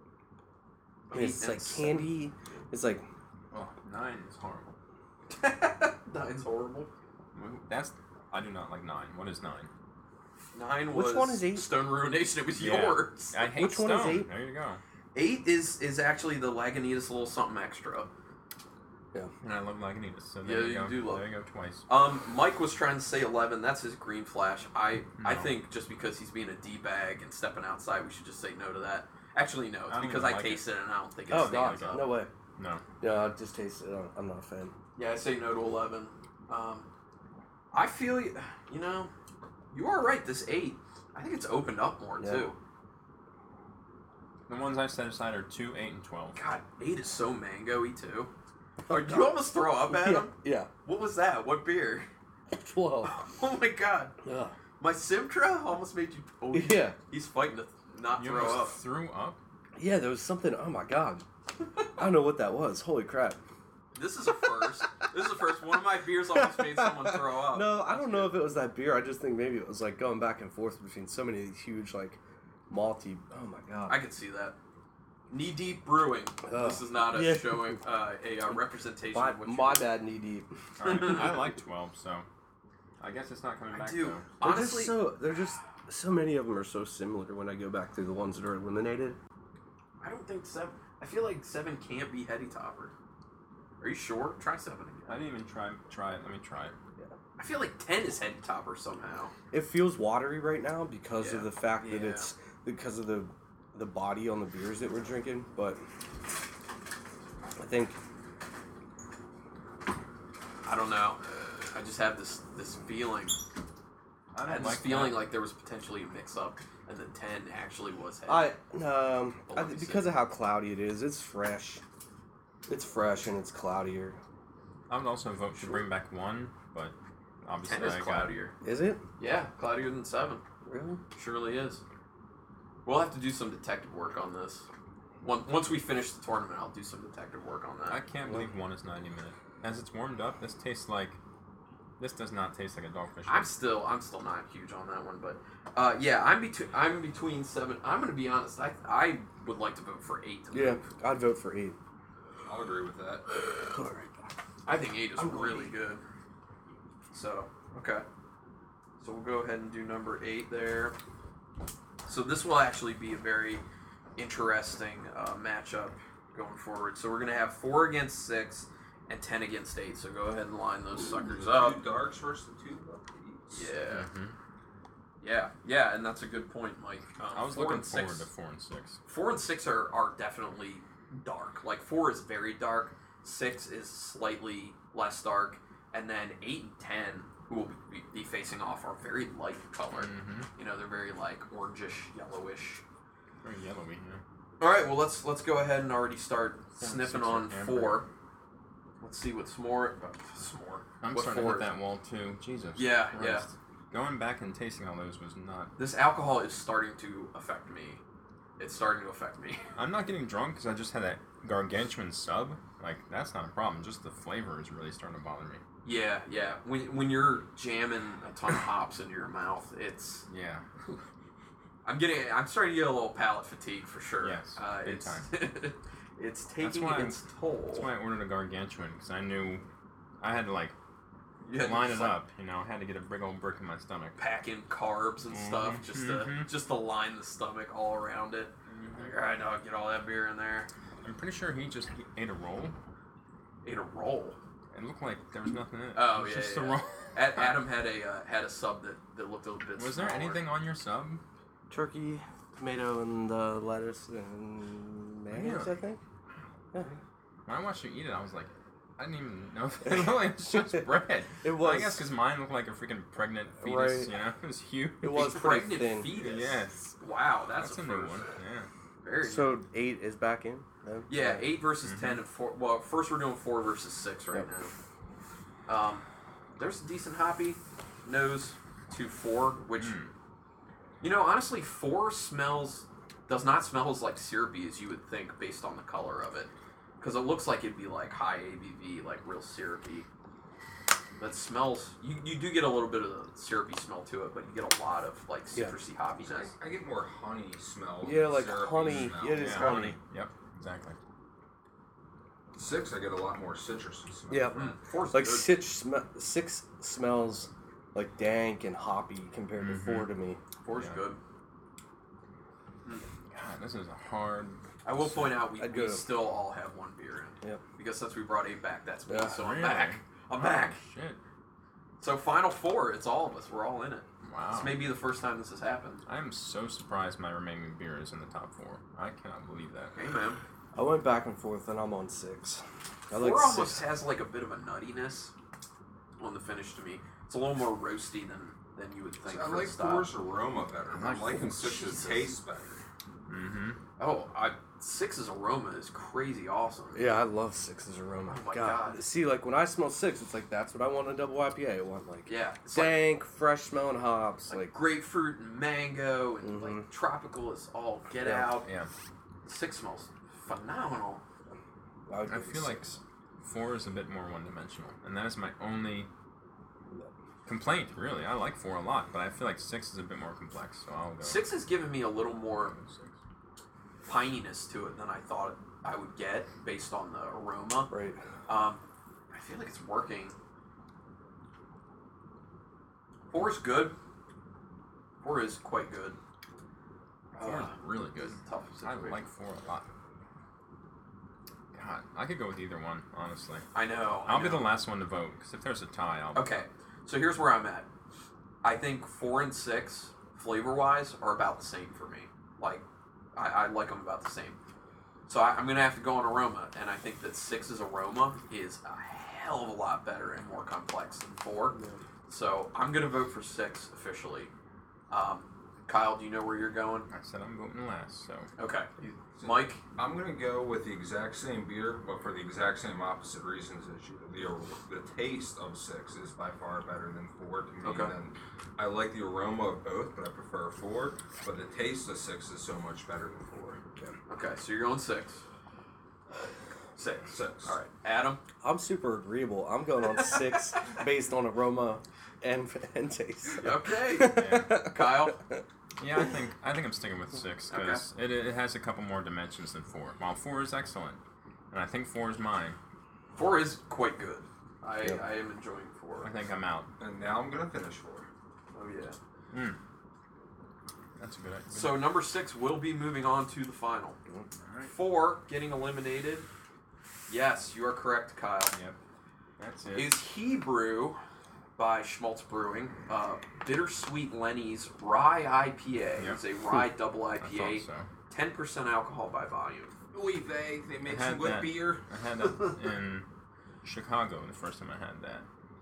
I mean, it's Eight and like seven. candy. It's like Oh, nine is horrible. Nine's horrible. That's I do not like nine. What is nine? Nine Which was one is eight? Stone Ruination. It was Yeah. yours. I hate Which one is Stone. eight? There you go. Eight is is actually the Lagunitas little something extra. And I love Lagunitas, so Yeah, there you you go. do love- There you go twice. Um, Mike was trying to say eleven. That's his green flash. I I No. think just because he's being a d bag and stepping outside, we should just say no to that. Actually, no. It's I don't because even I like it. tasted it and I don't think it oh stands god, up. no way. No. Yeah, I just tasted it. I'm not a fan. Yeah, I say no to eleven. Um, I feel you. You know, you are right. This eight, I think it's opened up more Yeah. too. The ones I set aside are two, eight, and twelve. God, eight is so mango-y too. Oh, Or, did you almost throw up at yeah, him? yeah. What was that? What beer? Twelve. Oh my god. Yeah. My Simtra almost made you. Oh, Yeah. He's fighting to not You throw almost up. threw up? Yeah, there was something. Oh my god. I don't know what that was. Holy crap. This is a first. This is a first. One of my beers almost made someone throw up. No, I That's don't know good. if it was that beer. I just think maybe it was like going back and forth between so many of these huge, like, malty. Oh my god. I can see that. Knee Deep Brewing. Ugh. This is not a Yeah. showing, uh, a uh, representation my of what you my do. bad, knee deep. Alright, I like twelve, so I guess it's not coming I back do. though. They're Honestly, just so they're just so many of them are so similar when I go back through the ones that are eliminated. I don't think seven. I feel like seven can't be Heady Topper. Are you sure? Try seven again. I didn't even try try it. Let me try it. I feel like ten is Heady Topper somehow. It feels watery right now because Yeah. of the fact that Yeah. it's because of the the body on the beers that we're drinking, but I think I don't know. I just have this this feeling. I I don't had this like feeling that. like there was potentially a mix-up, and the ten actually was Heady. I um But I, let me because see. of how cloudy it is, it's fresh. It's fresh and it's cloudier. I would also vote to bring back one, but obviously ten is I got cloudier. Is it? Yeah, cloudier than seven. Really? Surely is. We'll have to do some detective work on this. Once once we finish the tournament, I'll do some detective work on that. I can't believe one is ninety minute. As it's warmed up, this tastes like this does not taste like a dogfish. I'm still I'm still not huge on that one, but uh, yeah, I'm between I'm between seven. I'm gonna be honest. I I would like to vote for eight. To Yeah, move. I'd vote for eight. I'll agree with that. Alright. I think eight is I'm really ready. good. So okay, so we'll go ahead and do number eight there. So this will actually be a very interesting uh, matchup going forward. So we're gonna have four against six and ten against eight. So go ahead and line those suckers Two up. darks versus the two lefties. Yeah, Mhm. yeah, yeah, and that's a good point, Mike. Um, I was four looking and forward six, to four and six. Four and six are, are definitely dark. Like four is very dark. Six is slightly less dark, and then eight and ten who will be, be facing off are very light color. Mm-hmm. You know, they're very like orangish, yellowish. Very yellowy, yeah. All right, well let's let's go ahead and already start Four and sniffing six are on amber. four. Let's see what s'more. Uh, s'more. I'm what starting four to hit is. that wall too. Jesus. Yeah, Christ. Going back and tasting all those was not. This alcohol is starting to affect me. It's starting to affect me. I'm not getting drunk because I just had that gargantuan sub. Like, that's not a problem. Just the flavor is really starting to bother me. Yeah, yeah. When when you're jamming a ton of hops into your mouth, it's. Yeah. I'm getting. I'm starting to get a little palate fatigue for sure. Yes, uh, big it's, time. It's taking why- its toll. That's why I ordered a gargantuan because I knew I had to, like, You had to line just, it like, up. You know, I had to get a big old brick in my stomach. Pack in carbs and stuff Mhm, just to mhm. just to line the stomach all around it. Like, all right, now I'll get all that beer in there. I'm pretty sure he just he ate a roll. Ate a roll. It looked like there was nothing in it. Oh, it was yeah, just yeah, a yeah. roll. Ad- Adam had a uh, had a sub that, that looked a little bit. Was there smaller. anything on your sub? Turkey, tomato, and uh, lettuce and mayonnaise, Really? I think. Yeah. When I watched you eat it, I was like, I didn't even know. It looked like it's just bread. It was. I guess because mine looked like a freaking pregnant fetus. Right. You know, it was huge. It was A pretty pregnant thin. fetus. Yes. Wow, that's, That's, a, a new first. one. Yeah. Very. So eight is back in. Then? yeah, eight versus Mhm. ten and four. Well, first we're doing four versus six right Yep. now. Um, there's a decent hoppy nose to four, which Mm. you know honestly four smells does not smell as like syrupy as you would think based on the color of it, because it looks like it'd be like high A B V, like real syrupy. But smells you, you do get a little bit of the syrupy smell to it, but you get a lot of like Yeah. citrusy hoppiness. I, I get more honey smell. Yeah, than like syrupy honey. smell. Yeah, it is Yeah, honey. Yep. Exactly. Six, I get a lot more citrusy smell. Yeah. Mm, four's Like good. six, sm- six smells like dank and hoppy compared Mhm. to four to me. Four's Yeah. good. God, this is a hard. I will point out we, I'd we go- still all have one beer in. Yep. Because since we brought eight back, that's me. Yeah. So I'm Really? back. I'm back. Oh, shit. So final four, it's all of us. We're all in it. Wow. This may be the first time this has happened. I am so surprised my remaining beer is in the top four. I cannot believe that. Hey man. I went back and forth, and I'm on six. I Four like almost six. has like a bit of a nuttiness on the finish to me. It's a little more roasty than than you would think. See, I for like the style. four's aroma better. I I'm like liking four. six's Jesus. taste better. Mm-hmm. Oh, I, six's aroma is crazy awesome. Yeah, I love six's aroma. Oh my God. See, like when I smell six, it's like that's what I want in a double I P A. I want like Yeah. It's like, dank, fresh smelling hops. like Like, grapefruit and mango and like Mhm. tropical is all get Yeah. out. Yeah. Six smells phenomenal. I, would I give it feel like six. four is a bit more one-dimensional, and that is my only complaint. Really, I like four a lot, but I feel like six is a bit more complex. So I'll go Six has given me a little more I'll go six. pininess to it than I thought I would get based on the aroma. right. Um, I feel like it's working. Four is good. Four is quite good. Four is Uh, really this good. is a tough I situation. like four a lot. God, I could go with either one, honestly. I know. I I'll be know. the last one to vote because if there's a tie, I'll. Okay, so here's where I'm at. I think four and six, flavor wise, are about the same for me. Like, I, I like them about the same. So I, I'm going to have to go on aroma, and I think that six's aroma is a hell of a lot better and more complex than four. So I'm going to vote for six officially. Um, Kyle, do you know where you're going? I said I'm voting last, so. Okay. Mike? I'm gonna go with the exact same beer, but for the exact same opposite reasons as you. The the taste of six is by far better than four to me. Okay. Than, I like the aroma of both, but I prefer four. But the taste of six is so much better than four. Okay, so you're going six. Six. Six. All right. Adam? I'm super agreeable. I'm going on six based on aroma and and taste. Okay. Yeah. Kyle? Yeah, I think I think I'm sticking with six because it, it has a couple more dimensions than four. While four is excellent, and I think four is mine. Four is quite good. I, Yep. I am enjoying four. I think I'm out. And now I'm gonna finish four. Oh, yeah. Mm. That's a good idea. So number six will be moving on to the final. Alright. Four getting eliminated. Yes, you are correct, Kyle. Yep. That's it. Is Hebrew by Schmaltz Brewing. Uh, Bittersweet Lenny's Rye I P A. Yep. It's a rye double I I P A. thought so. ten percent alcohol by volume. Oy vey, they make I had some good that. beer. I had that in Chicago the first time I had that.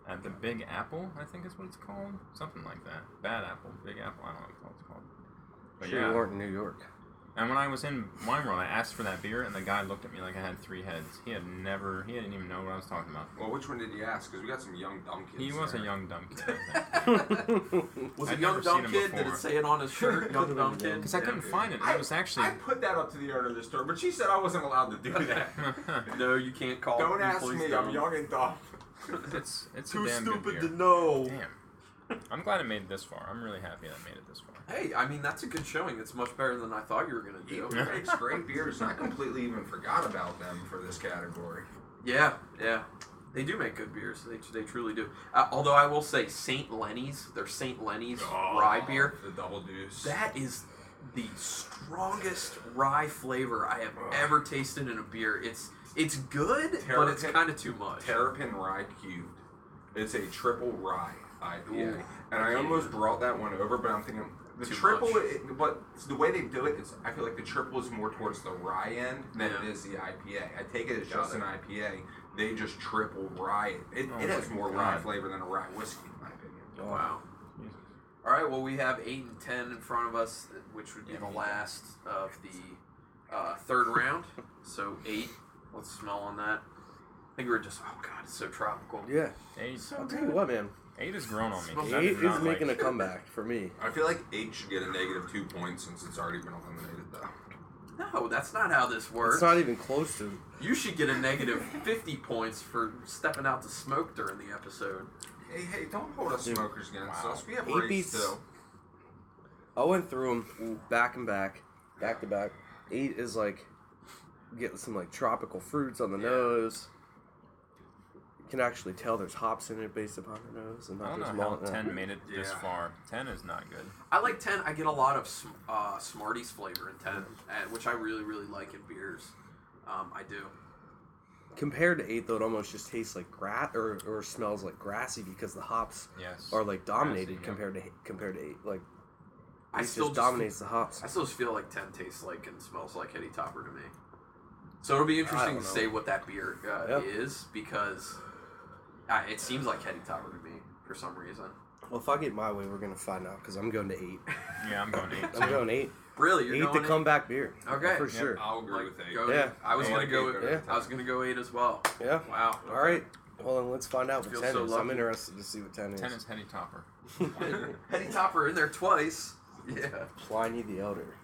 at the Big Apple, I think is what it's called. Something like that. Bad Apple, Big Apple, I don't know what it's called. But Sure yeah. you weren't in New York. And when I was in Wine World, I asked for that beer, and the guy looked at me like I had three heads. He had never, he didn't even know what I was talking about. Well, which one did you ask? Because we got some young dumb kids. He was there. a young dumb kid, I think. Was I'd it Young never Dumb seen him Kid? Did before. it say it on his shirt? Young Dumb Kid? Because I couldn't find it. I, It was actually... I put that up to the owner of the store, but she said I wasn't allowed to do that. No, you can't call Don't ask employees me. dumb. I'm young and dumb. it's it's Too a damn stupid good to beer. know. Damn. I'm glad it made it this far. I'm really happy that it made it this far. Hey, I mean, that's a good showing. It's much better than I thought you were going to do. He makes great beers, and I completely even forgot about them for this category. Yeah, yeah. They do make good beers. They, they truly do. Uh, although I will say Saint Lenny's, their Saint Lenny's rye beer, The Double Deuce. that is the strongest rye flavor I have ever tasted in a beer. It's it's good, but it's Terrapin- kind of too much. Terrapin Rye Cubed. It's a triple rye I P A. Ooh, and I I almost can't- brought that one over, but I'm thinking the Too triple, much. it, but the way they do it is, I feel like the triple is more towards the rye end than Yeah. it is the I P A. I take it as Got just it. an I P A. They just triple rye. It, Oh it has my more God. rye flavor than a rye whiskey, in my opinion. Wow. All right, well, we have eight and ten in front of us, which would be the last of the uh, third round. So eight. Let's smell on that. I think we're just, oh, God, it's so tropical. Yeah. Eight, I'll tell you what, man. eight has grown on me. 'cause I Eight did is not making like, a comeback for me. I feel like eight should get a negative two points since it's already been eliminated, though. No, that's not how this works. It's not even close to. You should get a negative fifty points for stepping out to smoke during the episode. Hey, hey, don't hold us Dude. smokers against Wow. us. We have Eight rates, beats- too. I went through them back and back, back to back. Eight is like getting some like tropical fruits on the Yeah. nose. You can actually tell there's hops in it based upon the nose, and I not don't just know how malt. ten made it this Yeah. far. ten is not good. I like ten. I get a lot of sm- uh, Smarties flavor in ten, and, which I really, really like in beers. Um, I do. Compared to eight, though, it almost just tastes like grass or, or smells like grassy because the hops Yes. are like dominated Grassy, yeah. compared to compared to eight. Like I eight still just just- dominates the hops. I still just feel like ten tastes like and smells like Hetty Topper to me. So it'll be interesting don't to know. say what that beer uh, Yep. is because uh, it seems like Hetty Topper to me for some reason. Well, if I get my way, we're gonna find out because I'm going to eight. Yeah, I'm going eight. I'm going eight. Really, you're Eight going the eight? comeback beer. Okay. for Yep. sure. I'll agree Like, with eight. go- Yeah. I was I gonna like go. eight better Yeah. than I was gonna go eight as well. Yeah. Wow. All right. Well, then let's find out what Feel ten so is. I'm lucky. interested to see what ten is. ten is Hetty Topper. Hetty Topper in there twice. Yeah. Pliny the Elder.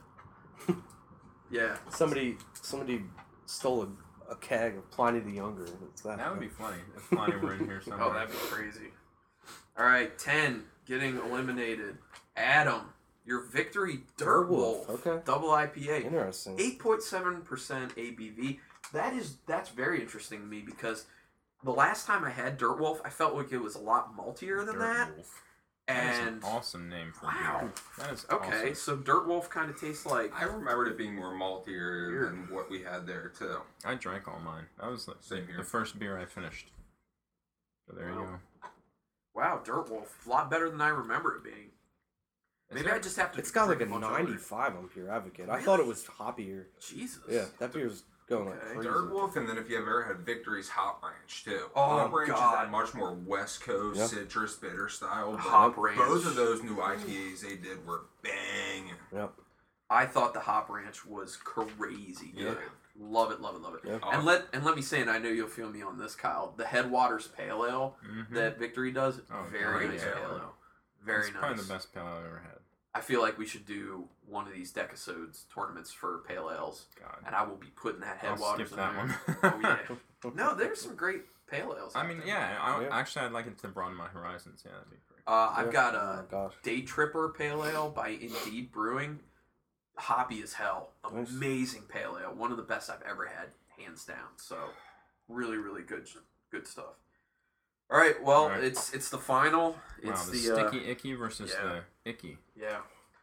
Yeah. Somebody, somebody stole a, a keg of Pliny the Younger. It's that. That would be funny if Pliny were in here somewhere. Oh, that'd be crazy. All right, ten getting eliminated. Adam, your victory, Dirt Wolf, Okay. double I P A, Interesting. eight point seven percent A B V. That is that's very interesting to me because the last time I had Dirt Wolf, I felt like it was a lot maltier than Dirt that. Wolf. That is And an awesome name for wow. beer. That is okay, awesome. so Dirt Wolf kind of tastes like I remembered it being more maltier Weird. than what we had there, too. I drank all mine. That was like Same here. the first beer I finished. So there you Wow. go. wow, Dirt Wolf, a lot better than I remember it being. Is Maybe it? I just have to. It's got like drink a bunch of other- ninety-five on Pure Advocate. I Really? thought it was hoppier. Jesus. Yeah, that beer's going like Okay. crazy. Dirt Wolf, and then if you have ever had Victory's Hop Ranch, too. Oh, Hop Ranch God. is that much more West Coast Yep. citrus bitter style. But Hop Ranch. Both of those new I P As they did were banging. Yep. I thought the Hop Ranch was crazy good. Yeah. Love it, love it, love it. Yeah. And let and let me say, and I know you'll feel me on this, Kyle. The Headwaters Pale Ale Mhm. that Victory does, Oh, very great nice ale. pale ale. Very It's nice. probably the best pale ale I've ever had. I feel like we should do one of these Decasodes tournaments for pale ales, God. and I will be putting that I'll Headwaters skip in that there. one. Oh yeah. No, there's some great pale ales. I out mean, there. yeah, I, Yeah. actually, I'd like it to broaden my horizons. Yeah, that'd be great. Uh, I've Yeah. got Oh a my gosh. Day Tripper Pale Ale by Indeed Brewing. Hoppy as hell. Nice. Amazing pale ale. One of the best I've ever had, hands down. So, really, really good, good stuff. All right. Well, All right. it's it's the final. Wow, It's the, the, uh, sticky icky versus yeah. the icky. yeah.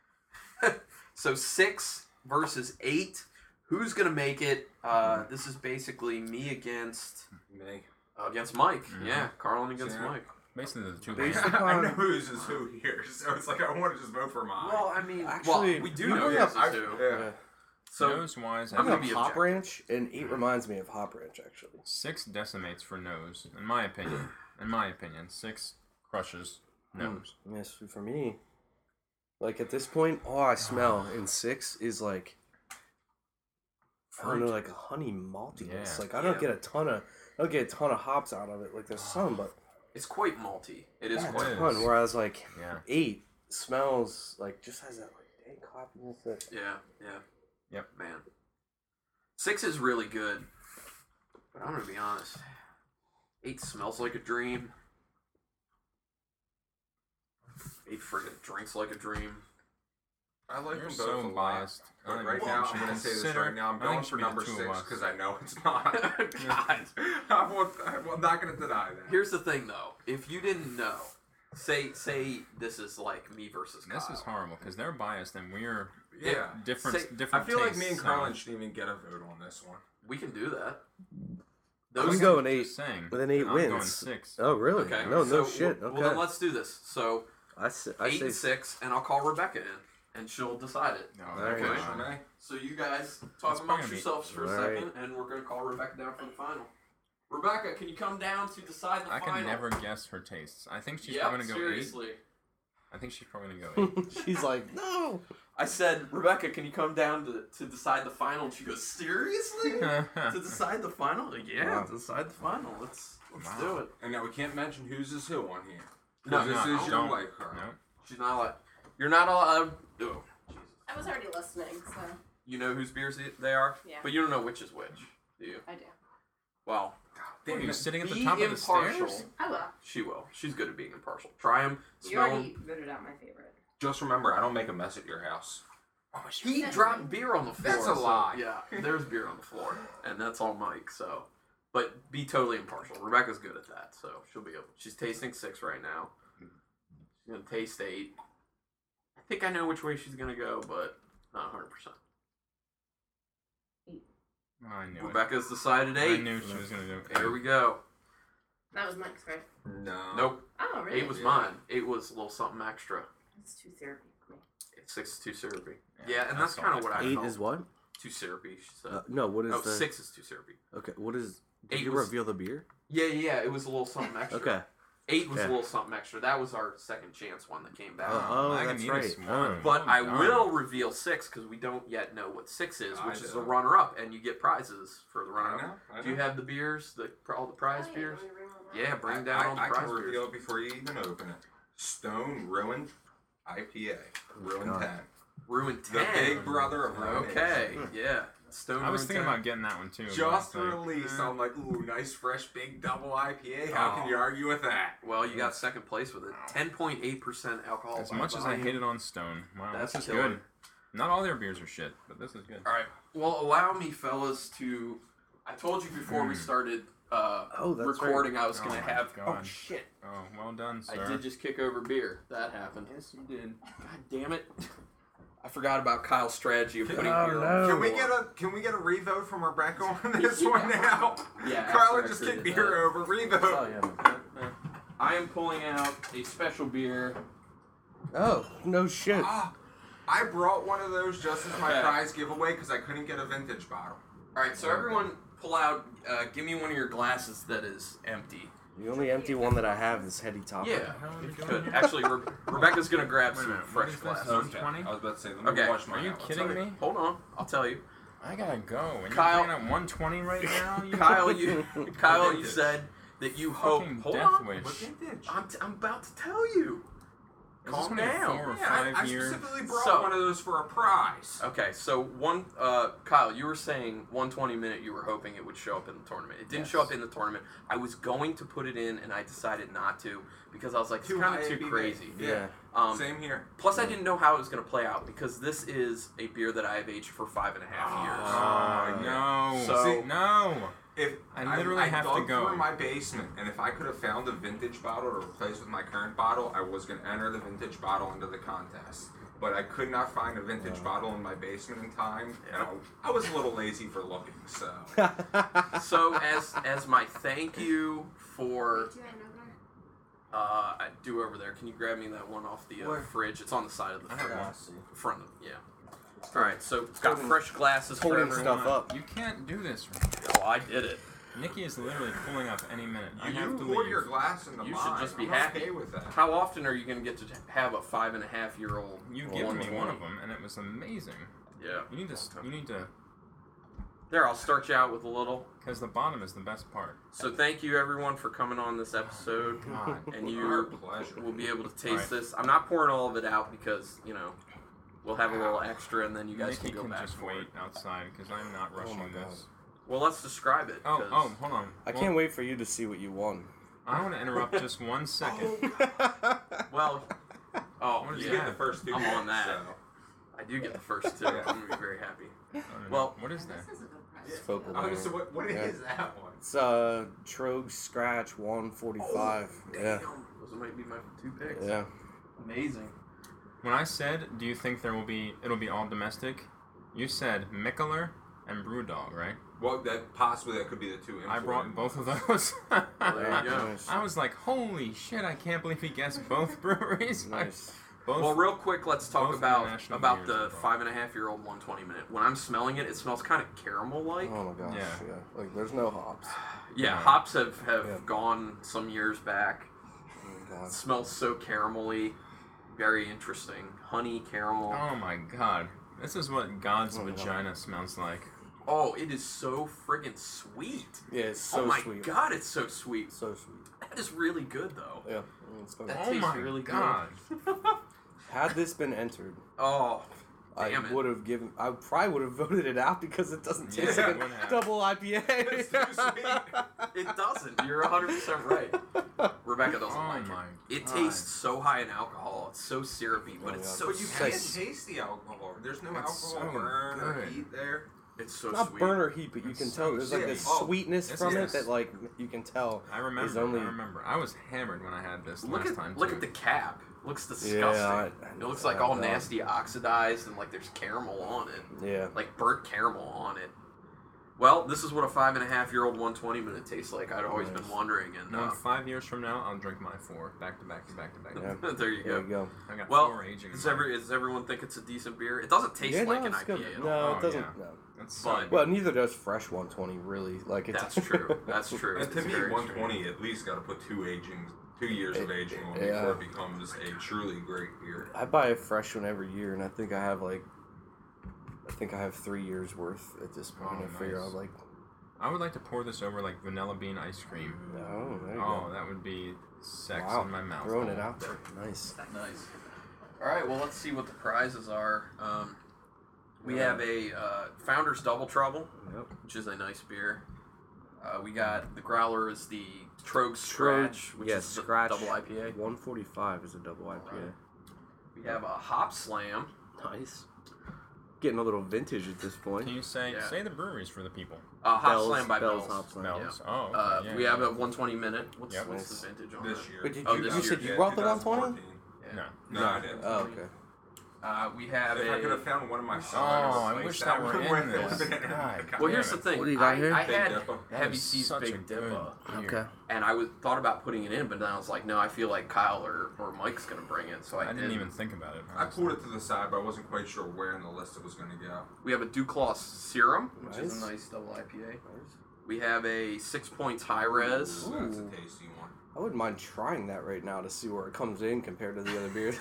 So six versus eight. Who's gonna make it? Uh, this is basically me against Me. uh, against Mike. Mhm. Yeah, Carlin against Yeah. Mike. Basically, the two. Based bands. upon- I know who's is who here, so it's like I want to just vote for mine. Well, I mean, Actually, well, we do you know bring who's up- who. yeah. Yeah. So nose wise, I'm I'm I gonna think be Hop objective. Ranch, and eight reminds me of Hop Ranch actually. six decimates for nose, in my opinion. In my opinion, six crushes nose. Yes, for me, like at this point, all I smell in six is like I don't know, like a honey maltiness. Yeah. Like I don't Yeah. get a ton of, I don't get a ton of hops out of it. Like there's some, but It's quite malty. It is not quite a is. malty. ton. Whereas like Yeah. eight smells like just has that like dank hoppiness. That Yeah, yeah. Yep. Man. Six is really good. But I'm gonna be honest. Eight smells like a dream. Eight friggin' drinks like a dream. I like You're them both so a lot. biased. I But think right we now, should I'm going to say this consider- right now. I'm I think going it should for be the number two of six us. because I know it's not. God, I won't, I'm not going to deny that. Here's the thing though. If you didn't know, say say this is like me versus Kyle. This is horrible because they're biased and we're yeah. different. Say- different I feel like tastes, me and so- Carlin shouldn't even get a vote on this one. We can do that. I'm Those going Just eight. saying. with an eight I'm wins. going six. Oh really? Okay. No, no so, shit. Well, Okay. well, then let's do this. So I say, I eight say and six, and I'll call Rebecca in, and she'll decide it. No, Alright. okay. Okay. Renee? So you guys It's talk probably amongst gonna be- yourselves for a Alright. second, and we're gonna call Rebecca down for the final. Rebecca, can you come down to decide the I final? can never guess her tastes. I think she's Yep, probably gonna go seriously. eight. I think she's probably gonna go eight. She's like, no. I said, Rebecca, can you come down to, to decide the final? And she goes, seriously? to decide the final? Like, yeah, Wow. to decide the final. Let's let's Wow. do it. And now we can't mention whose is who on here. No, No, this no, is your don't. white card. No. She's not allowed. You're not allowed. Oh, Jesus. I was already listening, so You know whose beers they are, yeah, but you don't know which is which, do you? I do. Well, What, are you Damn it. sitting at the be top of the impartial. stairs? I will. She will. She's good at being impartial. Try them. You Smell already them. voted out my favorite. Just remember, I don't make a mess at your house. He dropped beer on the floor. That's a so- lie. Yeah, there's beer on the floor, and that's all Mike. So, but be totally impartial. Rebecca's good at that, so she'll be able. She's tasting six right now. She's gonna taste eight. I think I know which way she's gonna go, but not one hundred percent. Oh, I knew Rebecca's decided it. I eight. knew she was gonna do Here we go. That was Mike's, right? No. Nope. Oh, really? Eight was Yeah. mine. Eight was a little something extra. It's too syrupy for me. Six is too syrupy. Yeah, Yeah, and that's that's kind of all. what I Eight felt. is what? Too syrupy. She said. Uh, no, what is oh, the six is too syrupy. Okay, what is? Did Eight you was- reveal the beer? Yeah, yeah, yeah. It was a little something extra. Okay. Eight was Yeah. a little something extra. That was our second chance one that came back. Oh, oh, that's Lagunitas right. won. Oh. But Well I done. will reveal six because we don't yet know what six is, I which is a do. runner-up, and you get prizes for the I runner-up. know. I know. Do you have the beers, the all the prize Oh, yeah, beers? let me bring one out. Yeah, bring I, down all the I, I prize can beers. reveal it before you even open it. Stone Ruined I P A. Ruined God. ten. Ruined The ten. big brother of Ruined. Okay, yeah. Stone. I was Ruined thinking ten. about getting that one too. but Just it's like, released. eh. I'm like, ooh, nice fresh big double I P A. How Oh. can you argue with that? Well, you got second place with it. Ten point eight percent alcohol. As by much as I volume. hated on Stone, wow, That's this is killer. good. Not all their beers are shit, but this is good. All right. Well, allow me, fellas, to. I told you before we Mm. started uh, Oh, that's recording, I was Oh going to my have. Oh God. shit! Oh, well done, sir. I did just kick over beer. That happened. Yes, you did. God damn it! I forgot about Kyle's strategy of Can- putting Oh, beer no. on. the Can we floor. get a can we get a revote from Rebecca on this Yeah. one now? Yeah, Carla after just I kicked did beer that. over. Revote. Oh yeah. I am pulling out a special beer. Oh no shit. Ah, I brought one of those just as my Okay. prize giveaway because I couldn't get a vintage bottle. All right, so everyone, pull out. Uh, give me one of your glasses that is empty. The only empty one that I have is Heady Topper. Yeah, hell are we if you doing could. here? Actually, Re- Rebecca's gonna grab Wait a some minute, what fresh is this? glasses. Okay. twenty? I was about to say, let me Okay. wash mine Are you out. I'll kidding tell me? Hold on, I'll tell you. I gotta go. And Kyle- you're bringing up one twenty right now? You Kyle, you, Kyle, you Vintage. said that you hope. fucking Hold death on. wish. What vintage? I'm, t- I'm about to tell you. Is this Calm gonna be a down. four or Yeah, I, five I year? specifically brought So- one of those for a prize. Okay, so one, uh, Kyle, you were saying one twenty minute. You were hoping it would show up in the tournament. It didn't Yes. show up in the tournament. I was going to put it in, and I decided not to because I was like, it's Too kind high of A too B V. crazy. Yeah. Um, Same here. plus, I didn't know how it was going to play out because this is a beer that I have aged for five and a half Oh, years. no. So- See, no. If I literally I, have to dug go. through my basement, and if I could have found a vintage bottle to replace with my current bottle, I was going to enter the vintage bottle into the contest. But I could not find a vintage bottle in my basement in time, and I, I was a little lazy for looking. So So, as as my thank you for Do you have another? uh, I do over there. Can you grab me that one off the uh, Where? fridge? It's on the side of the I have fridge. one. Front of yeah. All right, so it's got fresh glasses for Holding everyone. stuff up. You can't do this. Oh, I did it. Nikki is literally pulling up any minute. I You have to pour leave. your glass in the You mine. should just be I'm happy. okay with that. How often are you going to get to have a five and a half year old? You Well, gave one me twenty. one of them, and it was amazing. Yeah. You need to. s- You need to. There, I'll start you out with a little. Because the bottom is the best part. So thank you everyone for coming on this episode, God. and Our you pleasure. will be able to taste Alright. this. I'm not pouring all of it out because you know we'll have a little extra, and then you guys Nikki can go can back just for wait it. outside because I'm not Oh rushing my God. this. Well, let's describe it. Oh, 'cause- oh, hold on. I Well, can't wait for you to see what you won. I want to interrupt just one second. Well, oh What is You yeah, get the first two. I'm on minutes, that. so. I do get the first two. I'm gonna be very happy. I don't know. Well- what is that? This is a good price. It's focal Oh, banger. so what, what Yeah. is that one? It's uh Trogue Scratch one forty-five. yeah. Damn, those might be my two picks. Yeah. Amazing. When I said, do you think there will be, it'll be all domestic? You said Mikkeller and Brewdog, right? Well, that possibly that could be the two. I brought influenced both of ones. those. There you go. Nice. I was like, holy shit, I can't believe he guessed both breweries. Nice. Both, Well, real quick, let's talk both about international about beers the are brought. five and a half year old one twenty minute. When I'm smelling it, it smells kind of caramel like. Oh my gosh. Yeah. Yeah. Like there's no hops. Yeah, Yeah. hops have have Yeah. gone some years back. Oh my It god. smells so caramelly, very interesting. Honey caramel. oh my god. This is what God's Oh my God. vagina smells like. Oh, it is so friggin' sweet. Yeah, it's so oh my sweet. god, it's so sweet. So sweet. That is really good though. Yeah. Mm, it's good. That Oh tastes my really God. good. Had this been entered, Oh, I damn it. would have given. I probably would have voted it out because it doesn't taste Yeah, like it would a have. double I P A. It's too sweet. It doesn't. You're one hundred percent right. Rebecca doesn't Oh like my it. It God. tastes so high in alcohol. It's so syrupy, but Oh, it's yeah. so But you sweet. can't taste the alcohol. There's no It's alcohol so burn or good. heat there. It's so Not sweet. burner heat, but you It's can so tell there's like sweet. this Oh, sweetness yes, from yes. it that like you can tell. I remember. Is only- I remember. I was hammered when I had this Look last at time look too. at the cap. Looks disgusting. Yeah, I- I it looks know like that, all though. nasty oxidized and like there's caramel on it, Yeah. like burnt caramel on it. Well, this is what a five and a half year old one twenty minute tastes like. I'd always Nice. been wondering, and No, uh, five years from now, I'll drink my four back to back to back to back. Yeah. there you There go. you go. I got Well, four aging. in Does, mine. every, does everyone think it's a decent beer? It doesn't taste yeah, like no, an it's I P A good. at all. No, Oh, it doesn't. yeah. No. That's so but- good. Well, neither does fresh one twenty. Really, like it's. That's true. That's true. And to It's me, very one true. twenty at least got to put two aging, two years of It- aging on yeah. before it becomes a truly great beer. I buy a fresh one every year, and I think I have like. I think I have three years worth at this point. Oh, I figure nice. out like. I would like to pour this over like vanilla bean ice cream. Oh, there you Oh, go. that would be sex Wow, in my mouth. Throwing it out there. Nice. Nice. All right. Well, let's see what the prizes are. Um, we have a uh, Founders Double Trouble, Yep. which is a nice beer. Uh, we got the growler is the Trogue Trogue, Scratch, which yeah, is the Scratch. double I P A. one forty-five is a double I P Alright. We have a Hop Slam. A. Nice. Getting a little vintage at this point. Can you say Yeah. say the breweries for the people? Uh, Hop Bells- Slam by Bells Bells. Hop Slam. Bells. Oh, okay. Uh, yeah, we yeah. have a one twenty minute. What's, Yep. what's Nice. the vintage on This that? year. Wait, did Oh, you, this you year, said you Yeah, brought the one twenty? twenty fourteen. No. No, I didn't. Oh, okay. Uh, we have If a. I could have found one of my Oh, cylinders, I like, wish that were would in have this. been in God. the well, here's the Damn thing. What do you got I, here? I Big had Dipper. That Heavy is Seas such a Big good Dipper, beer. Okay. and I was thought about putting it in, but then I was like, no, I feel like Kyle or, or Mike's gonna bring it, so I, I didn't even think about it. I pulled it to the side, but I wasn't quite sure where in the list it was going to go. We have a Duclaw Serum, which is a Nice. nice double I P A. We have a Six Points High Res. Ooh, that's a Ooh. tasty one. I wouldn't mind trying that right now to see where it comes in compared to the other beers.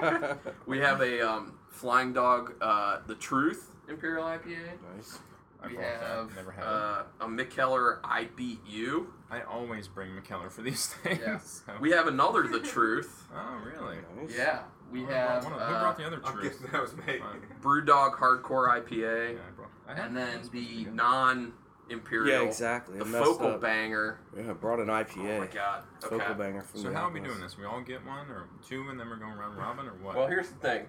We have a um, Flying Dog, uh, The Truth Imperial I P A. Nice. I We bought have that. Never had uh, a Mikkeller I Beat You. it. I always bring McKellar for these things. Yeah. so- We have another The Truth. Oh, really? Nice. Yeah. We Who have brought one of- Who uh, brought the other I'm truth? guessing that was me. Fine. Brewdog Hardcore I P A. Yeah, I brought. I had And then these the pretty good. non-imperial, Yeah, exactly. the I messed focal up. banger. Yeah, I brought an I P A. Oh my god. Okay. Focal banger from So the how are we Atlas. doing this? We all get one or two, and then we're going round robin, or what? Well, here's the thing.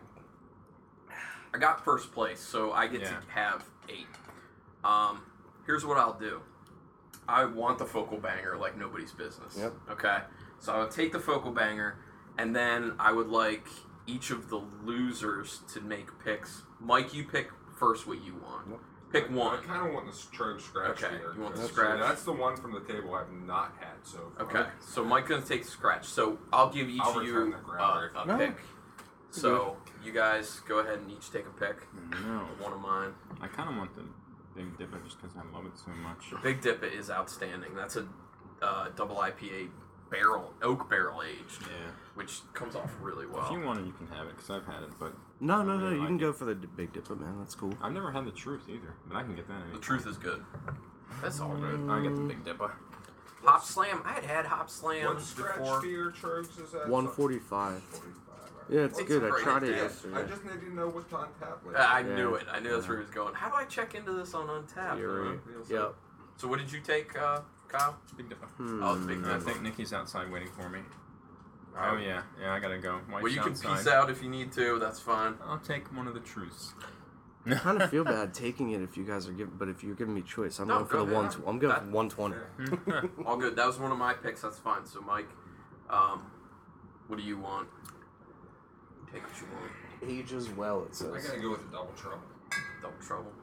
I got first place, so I get Yeah. to have eight. Um, here's what I'll do. I want the focal banger like nobody's business. Yep. Okay. So I would take the focal banger, and then I would like each of the losers to make picks. Mike, you pick first what you want. Yep. Pick I- one. I kind of want the Trogue Scratch Okay, beer. you want the 'cause Scratch? That's the one from the table I've not had so far. Okay. So Mike's gonna take scratch. So I'll give each I'll of you return the uh, growler if a No. pick. So you guys go ahead and each take a pick. No. One of mine. I kind of want the Big Dipper just because I love it so much. The Big Dipper is outstanding. That's a uh, double I P A barrel, oak barrel aged, Yeah. which comes off really well. If you want it, you can have it because I've had it, but No, no, no. really You like can it. go for the d- Big Dipper, man. That's cool. I've never had the Truth either, but I can get that. The Anytime. truth is good. That's all good. I get the Big Dipper. Hop Slam. I had had Hop Slam What stretch before. beer truths is that? one forty-five. forty-five. Yeah, it's It's good. I great. tried it Yeah, yesterday. I just need to know what's on tap. Uh, I Yeah. knew it. I knew that's where he was going. How do I check into this on Untapped? Fury. Uh, Yep. So what did you take, uh, Kyle? Big Dipper. Hmm. Oh, the Big I Dipper. think Nikki's outside waiting for me. Oh yeah, yeah, I gotta go. Wife's Well, you can outside. peace out if you need to. That's fine. I'll take one of the Truths. I kind of feel bad taking it if you guys are giving, but if you're giving me choice, I'm No, going for go the one. ahead. I'm going That- for one twenty. All good. That was one of my picks. That's fine. So, Mike, um, what do you want? Take what you want. Age as well, it I says. gotta go with the double trouble. Double trouble.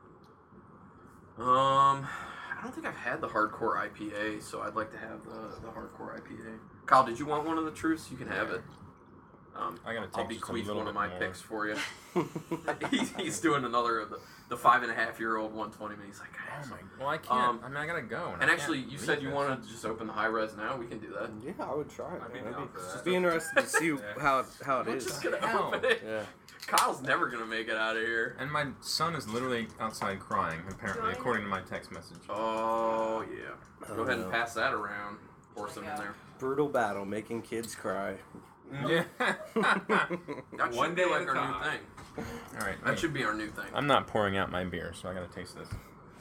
Um, I don't think I've had the hardcore I P A, so I'd like to have the, the hardcore I P A. Kyle, did you want one of the truths? You can have it. Um, I gotta take I'll just a bequeath little one of bit my more. picks for you. he's, he's doing another of the, the five and a half year old one twenty. He's like, I have Oh some. my! Well, I can't. Um, I mean, I gotta go. And I actually, can't you leave said you this. wanted to just open the high res now. We can do that. Yeah, I would try it. I'd be man. down I'd for be, that. just be interested to see how how it We're is. just gonna Hell. open it. Yeah. Kyle's never gonna make it out of here. And my son is literally outside crying, apparently, Join according to my text message. Oh yeah. Go Oh, ahead no. and pass that around. Pour some in there. Brutal battle, making kids cry. Yeah. That One should day be at like a our time. new thing. All right. That wait. should be our new thing. I'm not pouring out my beer, so I gotta taste this.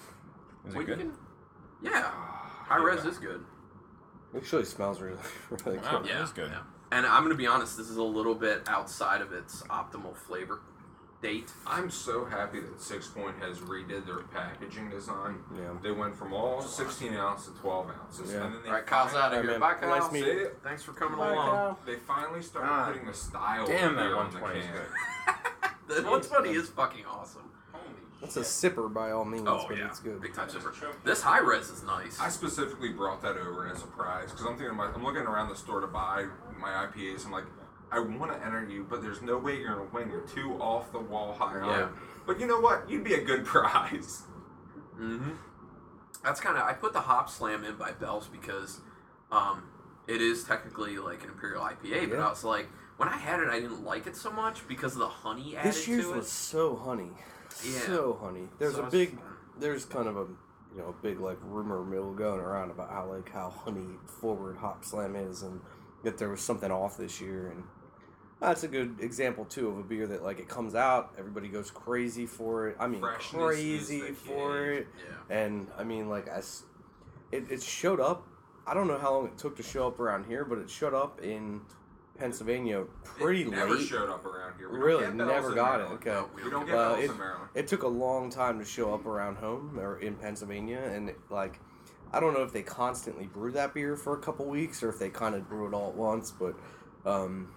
Is Well, it you good? can- Yeah. High res is good. Actually, smells really, really Wow. good. Yeah, is good. yeah. And I'm gonna be honest, this is a little bit outside of its optimal flavor date. I'm so happy that Six Point has redid their packaging design. Yeah. They went from all sixteen ounce to twelve ounces. Yeah. And then they All right, Kyle's out of Alright, here. man. Bye, Kyle. Nice meeting you. Thanks for coming Bye, along. Kyle. They finally started God. putting the style Damn, of that beer on the one twenty is can. good. The one twenty is fucking awesome. That's a sipper by all means, Oh but yeah, it's good. big time zipper. This high res is nice. I specifically brought that over as a surprise because I'm thinking about, I'm looking around the store to buy my I P As. I'm like, I want to enter you, but there's no way you're gonna win. You're too off the wall high Yeah. up. But you know what? You'd be a good prize. Mm-hmm. That's kind of I put the Hop Slam in by Bell's because um, it is technically like an Imperial I P A, but Yeah. I was like, when I had it, I didn't like it so much because of the honey added This year's to was it. so honey, Yeah. so honey. There's So a it's big, fun. there's kind of a, you know, a big like rumor mill going around about how like how honey forward Hop Slam is, and that there was something off this year, and that's a good example too of a beer that like it comes out, everybody goes crazy for it. I mean, Freshness crazy is the for key. it, Yeah. and I mean like as it, it showed up. I don't know how long it took to show up around here, but it showed up in Pennsylvania pretty it never late. showed up around here. We don't Really? get bells Never in got it, Maryland. okay. No, We don't get Uh, bells it- in Maryland. It took a long time to show up around home or in Pennsylvania, and like, I don't know if they constantly brew that beer for a couple weeks or if they kind of brew it all at once, but, um,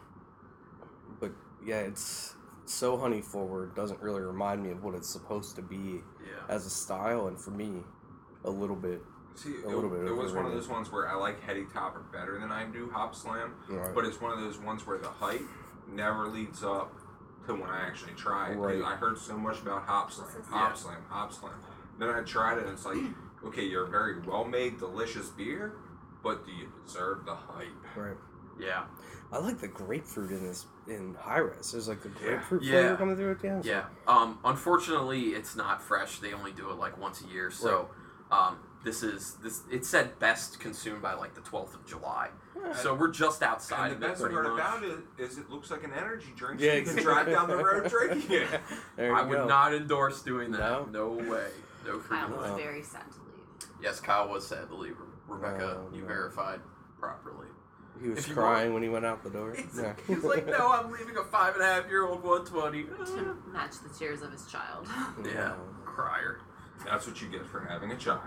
but yeah, it's so honey forward. Doesn't really remind me of what it's supposed to be Yeah. as a style, and for me, a little bit. See, a it, little bit it was one of overrated. those ones where I like Heady Topper better than I do Hop Slam, Right. but it's one of those ones where the hype never leads up to when I actually try it. Right. I heard so much about Hop Slam, Yeah. Hop Slam, Hop Slam. Then I tried it and it's like, okay, you're a very well-made, delicious beer, but do you deserve the hype? Right. Yeah. I like the grapefruit in this in high res. There's like the grapefruit Yeah. flavor coming through it. Yeah. Yeah. Um, unfortunately, it's not fresh. They only do it like once a year. So, um, this is this. It said best consumed by like the twelfth of July. So we're just outside And the of it best pretty part much. about it is it looks like an energy drink, so Yeah, you can exactly. drive down the road drinking it. There you I would go. not endorse doing that. No? No, way. No Kyle freaking was way. No. very sad to leave. Yes, Kyle was sad to leave. Rebecca, No, you no. verified properly. He was If you crying when he went out the door. He's, Yeah. he's like, no, I'm leaving a five and a half year old one twenty. To match the tears of his child. Yeah, crier. That's what you get for having a child.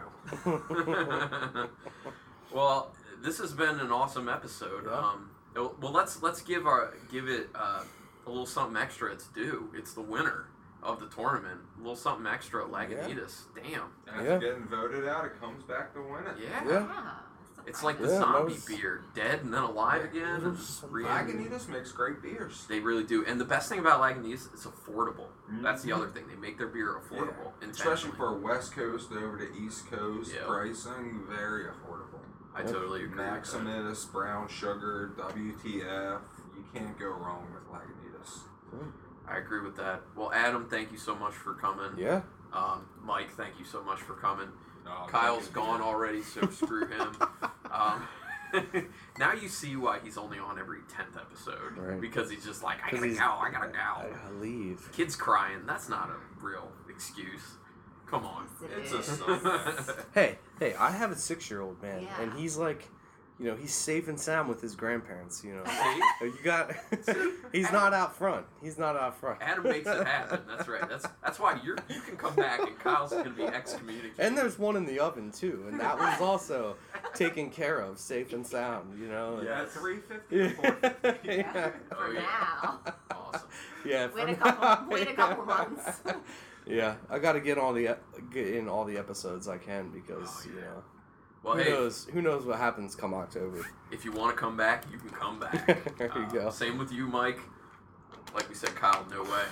Well, this has been an awesome episode. Yeah. Um, well, let's let's give our give it uh, a little something extra. It's due. It's the winner of the tournament. A little something extra, Lagunitas. Damn. After Yeah. getting voted out, it comes back to win it. Yeah. Yeah. Yeah, that's It's like the Yeah, that zombie was- beer, dead and then alive again. and Some- re- Lagunitas makes great beers. They really do. And the best thing about Lagunitas, it's affordable. That's the Mhm. other thing. They make their beer affordable. Yeah. Especially intentionally. for West Coast over to East Coast Yeah. pricing, very affordable. I totally agree. with that. Maximus, brown sugar, W T F. You can't go wrong with Lagunitas. I agree with that. Well, Adam, thank you so much for coming. Yeah. Um, Mike, thank you so much for coming. Oh, Kyle's thank you. gone already, so screw him. Um, now you see why he's only on every tenth episode. Right. Because he's just like, I 'Cause gotta he's- go, I gotta I go. gotta leave. Kids crying, that's not a real excuse. Come on. Yes, it It's a is. stuff. Hey, hey, I have a six-year-old man, Yeah. and he's like, you know, he's safe and sound with his grandparents. You know, See? you got. He's not out front. He's not out front. Adam makes it happen. That's right. That's that's why you're you can come back and Kyle's gonna be excommunicated. And there's one in the oven too, and that was also taken care of, safe and sound. You know. Yeah, three fifty, Yeah. four fifty. yeah. For Oh, yeah. now. Awesome. Yeah. Wait a for couple- now, wait a couple months. Yeah, I got to get all the get in all the episodes I can because Oh, you yeah. know Well, who hey, knows who knows what happens come October. if you want to come back, you can come back. There you Uh, go. Same with you, Mike. Like we said, Kyle, no way.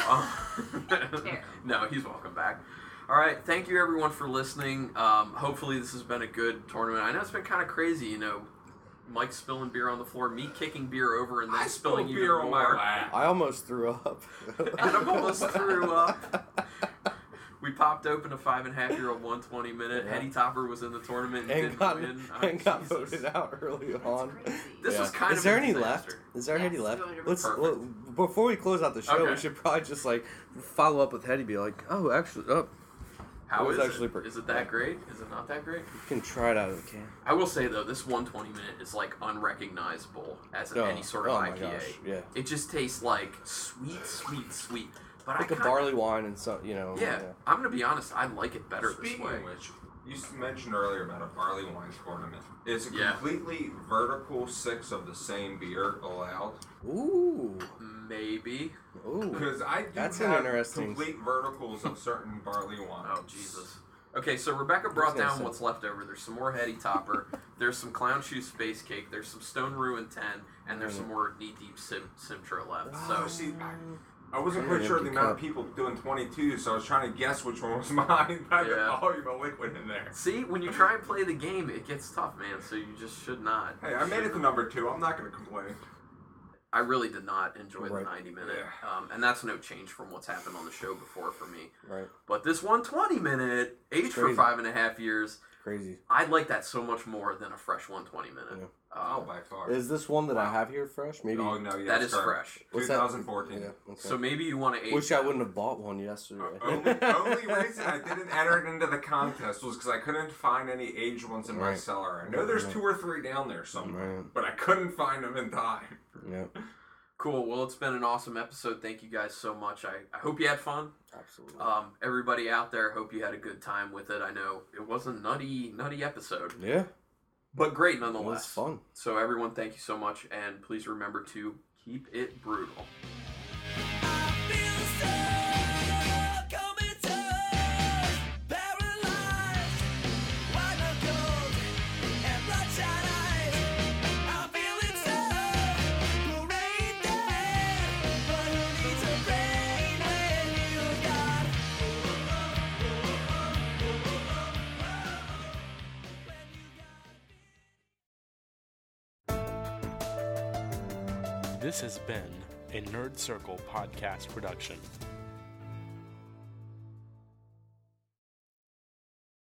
Um, Fair. no, he's welcome back. All right, thank you everyone for listening. Um, hopefully this has been a good tournament. I know it's been kind of crazy, you know. Mike spilling beer on the floor, me kicking beer over, and then I spilling spilled even beer on my more. lap. I almost threw up. And I'm almost threw up. We popped open a five and a half year old one twenty minute. Yeah. Hetty Topper was in the tournament and, and didn't got win. Oh, and got Jesus. voted out early That's on. crazy. This Yeah. was kind Is of there a any disaster. left? Is there Yes, any left? going to Let's Perfect. well, before we close out the show, Okay. we should probably just like follow up with Hetty. Be like, oh, actually, oh, How It was is actually it? pretty- Is it that great? Is it not that great? you can try it out of the can. I will say though, this one twenty minute is like unrecognizable as Oh, any sort of oh I my P A. gosh, yeah. It just tastes like sweet, sweet, sweet. But Like I a kinda, barley wine and some, you know. Yeah, I'm gonna be honest. I like it better Speaking this way. of which, you s- mentioned earlier about a barley wine tournament. Is a Yeah. completely vertical six of the same beer allowed? Ooh, Maybe. ooh. Because I do That's an have interesting- complete verticals of certain barley wines. Oh Jesus. Okay, so Rebecca brought gonna down say- what's left over. There's some more Hetty Topper. There's some Clown Shoe Space Cake. There's some Stone Ruin ten, and there's some more Knee Deep Sim Simtra left. Oh, So see, I, I wasn't Very quite sure the empty amount of cup. people doing twenty-two, so I was trying to guess which one was mine by Yeah. the volume of liquid in there. see, when you try and play the game, it gets tough, man. So you just should not. Hey, I made it to number two. I'm not going to complain. I really did not enjoy the Right. ninety minute, Yeah. um, and that's no change from what's happened on the show before for me. Right, But this one twenty minute, aged for Crazy. five and a half years, crazy. I like that so much more than a fresh one twenty minute. Oh, Um, by far. Is this one that I have here fresh? Maybe. Oh, no, yeah, that it's is correct. fresh. What's that? twenty fourteen. Yeah, okay. So maybe you want to age. Wish I that. wouldn't have bought one yesterday. only, only reason I didn't enter it into the contest was because I couldn't find any aged ones in my Right. cellar. I know there's Right. two or three down there somewhere, Right. but I couldn't find them in time. Yeah, Cool. Well, it's been an awesome episode. Thank you guys so much. I, I hope you had fun. absolutely. Um, everybody out there, hope you had a good time with it. I know it was a nutty, nutty episode, yeah, but great it was nonetheless. fun. So everyone, thank you so much, and please remember to keep it brutal. This has been a Nerd Circle podcast production.